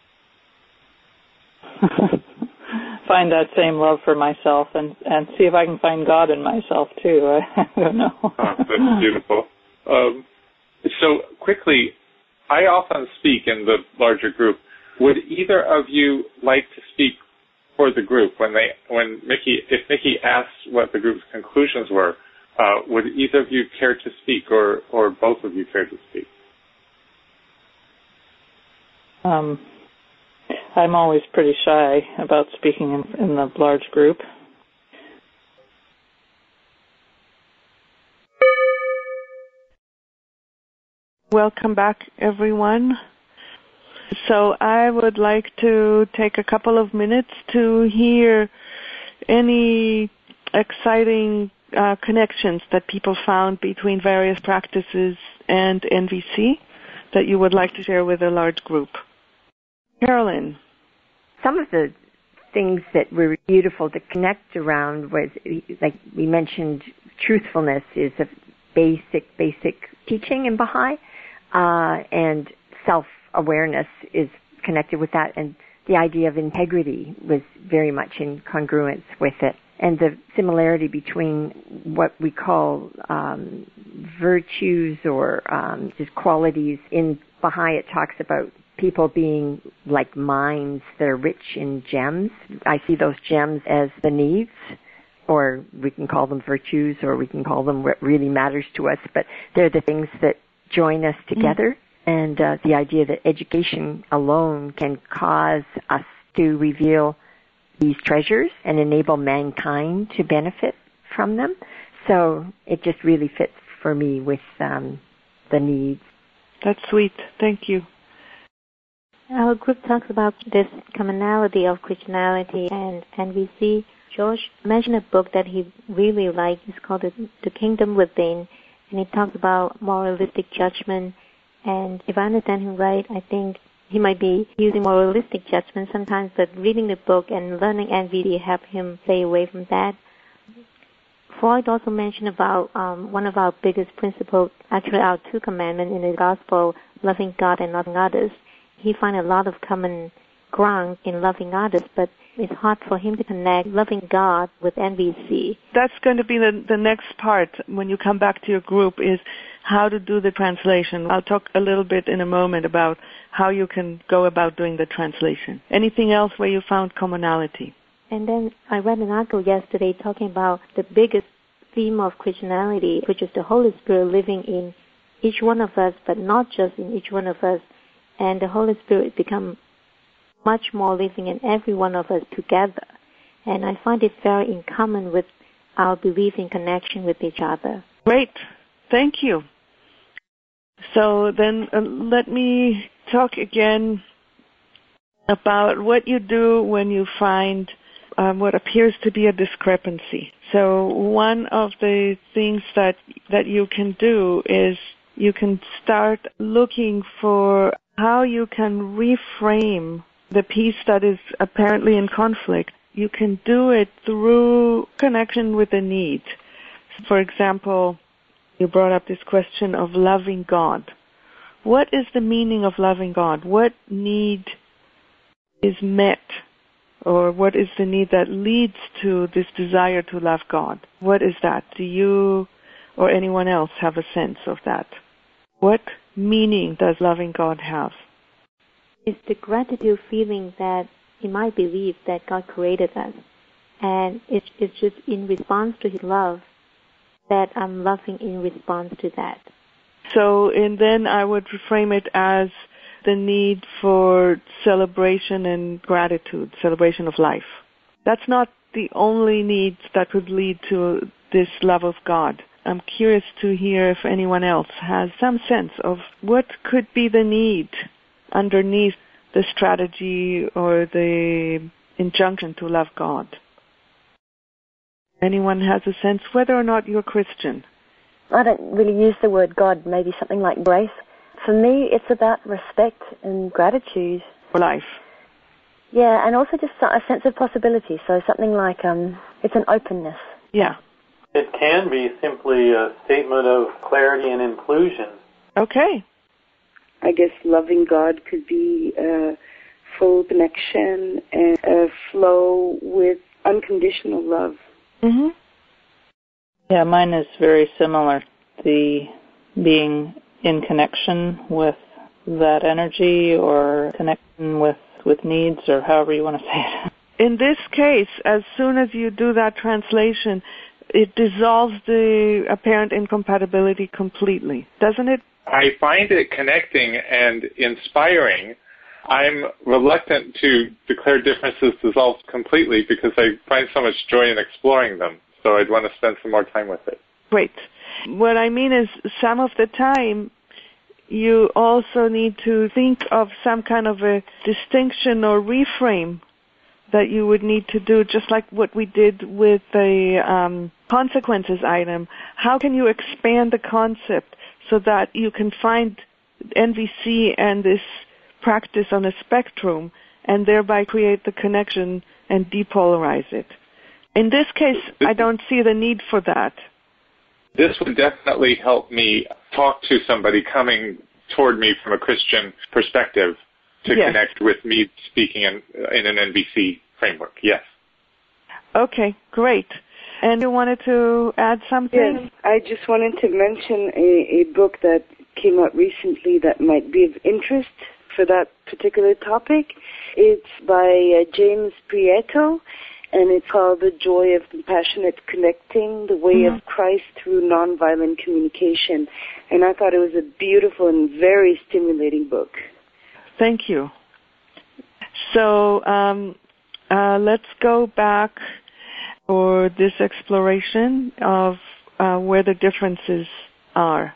find that same love for myself and, and see if I can find God in myself too. I, I don't know. Oh, that's beautiful. Um, so quickly, I often speak in the larger group. Would either of you like to speak for the group when they when Mickey if Mickey asks what the group's conclusions were? Uh, would either of you care to speak, or or both of you care to speak? Um, I'm always pretty shy about speaking in, in the large group. Welcome back, everyone. So I would like to take a couple of minutes to hear any exciting uh, connections that people found between various practices and N V C that you would like to share with a large group. Carolyn. Some of the things that were beautiful to connect around was, like we mentioned, truthfulness is a basic, basic teaching in Baha'i, uh, and self-awareness is connected with that, and the idea of integrity was very much in congruence with it. And the similarity between what we call um, virtues or um, just qualities. In Baha'i, it talks about people being like mines that are rich in gems. I see those gems as the needs, or we can call them virtues, or we can call them what really matters to us, but they're the things that join us together. Mm. And uh, the idea that education alone can cause us to reveal these treasures and enable mankind to benefit from them. So it just really fits for me with um, the needs. That's sweet. Thank you. Our group talks about this commonality of Christianity and N V C. George mentioned a book that he really liked. It's called The Kingdom Within, and it talks about moralistic judgment. And if I understand him right, I think he might be using moralistic judgment sometimes, but reading the book and learning N V D help him stay away from that. Freud also mentioned about um, one of our biggest principles, actually our two commandments in the gospel, loving God and loving others. He finds a lot of common ground in loving others, but it's hard for him to connect loving God with N V C. That's going to be the, the next part when you come back to your group, is how to do the translation. I'll talk a little bit in a moment about how you can go about doing the translation. Anything else where you found commonality? And then I read an article yesterday talking about the biggest theme of Christianity, which is the Holy Spirit living in each one of us, but not just in each one of us. And the Holy Spirit become much more living in every one of us together. And I find it very in common with our belief in connection with each other. Great. Thank you. So then uh, let me talk again about what you do when you find um, what appears to be a discrepancy. So one of the things that that you can do is you can start looking for how you can reframe the piece that is apparently in conflict. You can do it through connection with the need. For example, you brought up this question of loving God. What is the meaning of loving God? What need is met? Or what is the need that leads to this desire to love God? What is that? Do you or anyone else have a sense of that? What meaning does loving God have? It's the gratitude feeling that in my belief that God created us. And it's, it's just in response to His love that I'm loving in response to that. So, and then I would reframe it as the need for celebration and gratitude, celebration of life. That's not the only need that would lead to this love of God. I'm curious to hear if anyone else has some sense of what could be the need underneath the strategy or the injunction to love God. Anyone has a sense whether or not you're Christian? I don't really use the word God, maybe something like grace. For me, it's about respect and gratitude. For life. Yeah, and also just a sense of possibility. So something like, um, it's an openness. Yeah. It can be simply a statement of clarity and inclusion. Okay. I guess loving God could be a full connection and a flow with unconditional love. Mm-hmm. Yeah, mine is very similar. The being in connection with that energy or connection with, with needs, or however you want to say it. In this case, as soon as you do that translation, it dissolves the apparent incompatibility completely, doesn't it? I find it connecting and inspiring. I'm reluctant to declare differences dissolved completely because I find so much joy in exploring them. So I'd want to spend some more time with it. Great. What I mean is, some of the time, you also need to think of some kind of a distinction or reframe that you would need to do, just like what we did with the um, consequences item. How can you expand the concept so that you can find N V C and this practice on a spectrum and thereby create the connection and depolarize it? In this case, I don't see the need for that. This would definitely help me talk to somebody coming toward me from a Christian perspective to yes. connect with me speaking in, in an N V C framework. Yes. Okay, great. And you wanted to add something? Yes, I just wanted to mention a, a book that came out recently that might be of interest for that particular topic. It's by uh, James Prieto, and it's called The Joy of Compassionate Connecting, The Way mm-hmm. of Christ Through Nonviolent Communication. And I thought it was a beautiful and very stimulating book. Thank you. So um, uh, let's go back for this exploration of uh, where the differences are.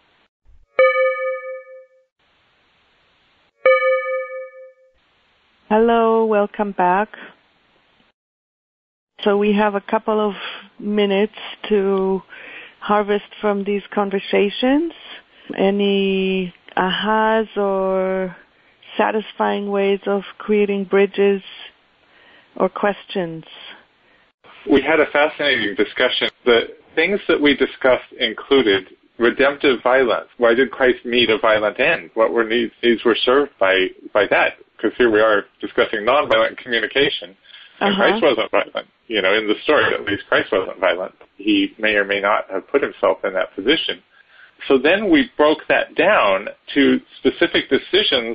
Hello, welcome back. So we have a couple of minutes to harvest from these conversations. Any ahas or satisfying ways of creating bridges or questions? We had a fascinating discussion. The things that we discussed included redemptive violence. Why did Christ meet a violent end? What were needs, needs were served by, by that? Because here we are discussing nonviolent communication, and uh-huh. Christ wasn't violent. You know, in the story, at least, Christ wasn't violent. He may or may not have put himself in that position. So then we broke that down to specific decisions,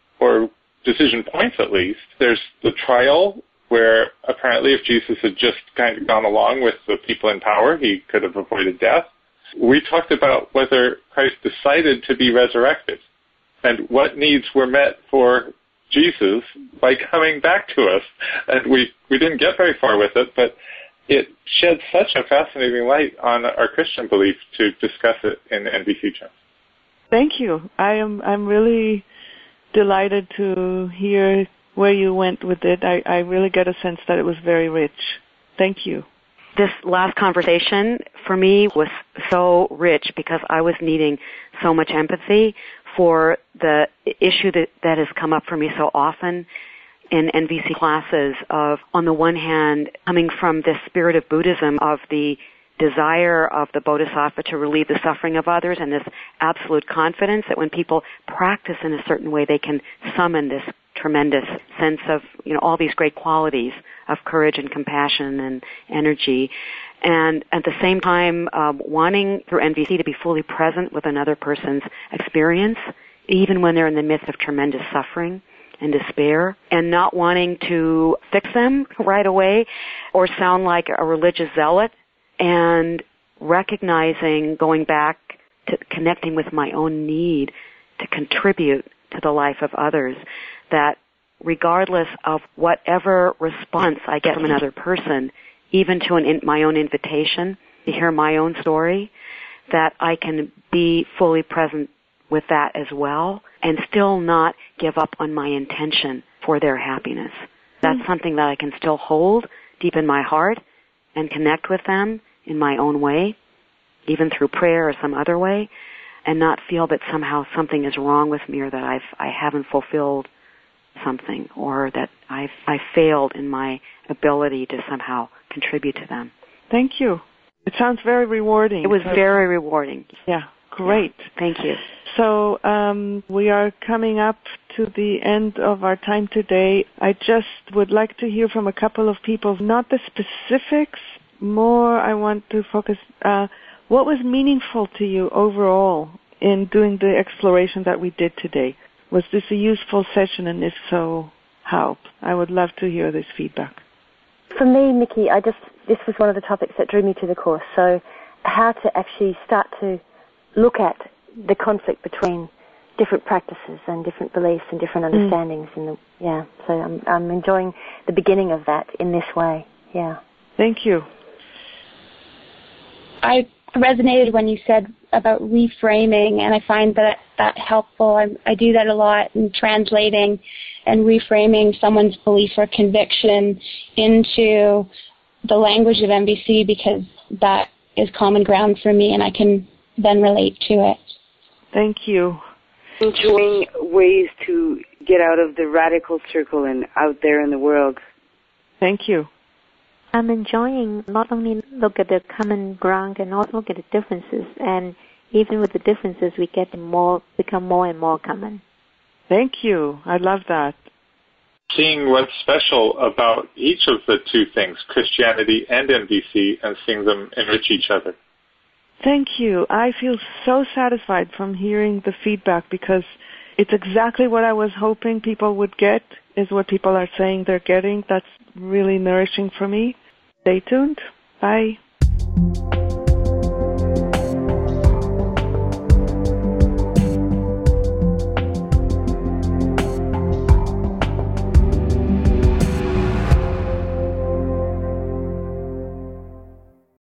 or decision points at least. There's the trial, where apparently if Jesus had just kind of gone along with the people in power, he could have avoided death. We talked about whether Christ decided to be resurrected and what needs were met for Jesus by coming back to us. And we, we didn't get very far with it, but it shed such a fascinating light on our Christian belief to discuss it in N B C terms. Thank you. I am I'm really delighted to hear where you went with it. I, I really get a sense that it was very rich. Thank you. This last conversation for me was so rich because I was needing so much empathy for the issue that, that has come up for me so often in N V C classes of, on the one hand, coming from this spirit of Buddhism of the desire of the Bodhisattva to relieve the suffering of others, and this absolute confidence that when people practice in a certain way, they can summon this tremendous sense of, you know, all these great qualities of courage and compassion and energy. And at the same time, um, wanting through N V C to be fully present with another person's experience, even when they're in the midst of tremendous suffering and despair, and not wanting to fix them right away or sound like a religious zealot, and recognizing, going back to connecting with my own need to contribute to the life of others, that regardless of whatever response I get from another person, even to an in, my own invitation to hear my own story, that I can be fully present with that as well and still not give up on my intention for their happiness. That's mm-hmm. something that I can still hold deep in my heart and connect with them in my own way, even through prayer or some other way, and not feel that somehow something is wrong with me or that I've, I haven't fulfilled something or that I've, I failed in my ability to somehow contribute to them. Thank you. It sounds very rewarding. It was very rewarding. Yeah, great. Yeah. Thank you. So um, we are coming up to the end of our time today. I just would like to hear from a couple of people, not the specifics, more I want to focus, uh, what was meaningful to you overall in doing the exploration that we did today? Was this a useful session, and if so, how? I would love to hear this feedback. For me, Mickey, I just this was one of the topics that drew me to the course. So how to actually start to look at the conflict between different practices and different beliefs and different understandings. Mm. In the, yeah, so I'm, I'm enjoying the beginning of that in this way. Yeah. Thank you. I resonated when you said about reframing, and I find that that helpful. I, I do that a lot in translating and reframing someone's belief or conviction into the language of N V C, because that is common ground for me and I can then relate to it. Thank you. Enjoying ways to get out of the radical circle and out there in the world. Thank you. I'm enjoying not only look at the common ground and also look at the differences, and even with the differences we get more, become more and more common. Thank you. I love that. Seeing what's special about each of the two things, Christianity and N V C, and seeing them enrich each other. Thank you. I feel so satisfied from hearing the feedback, because it's exactly what I was hoping people would get, is what people are saying they're getting. That's really nourishing for me. Stay tuned. Bye.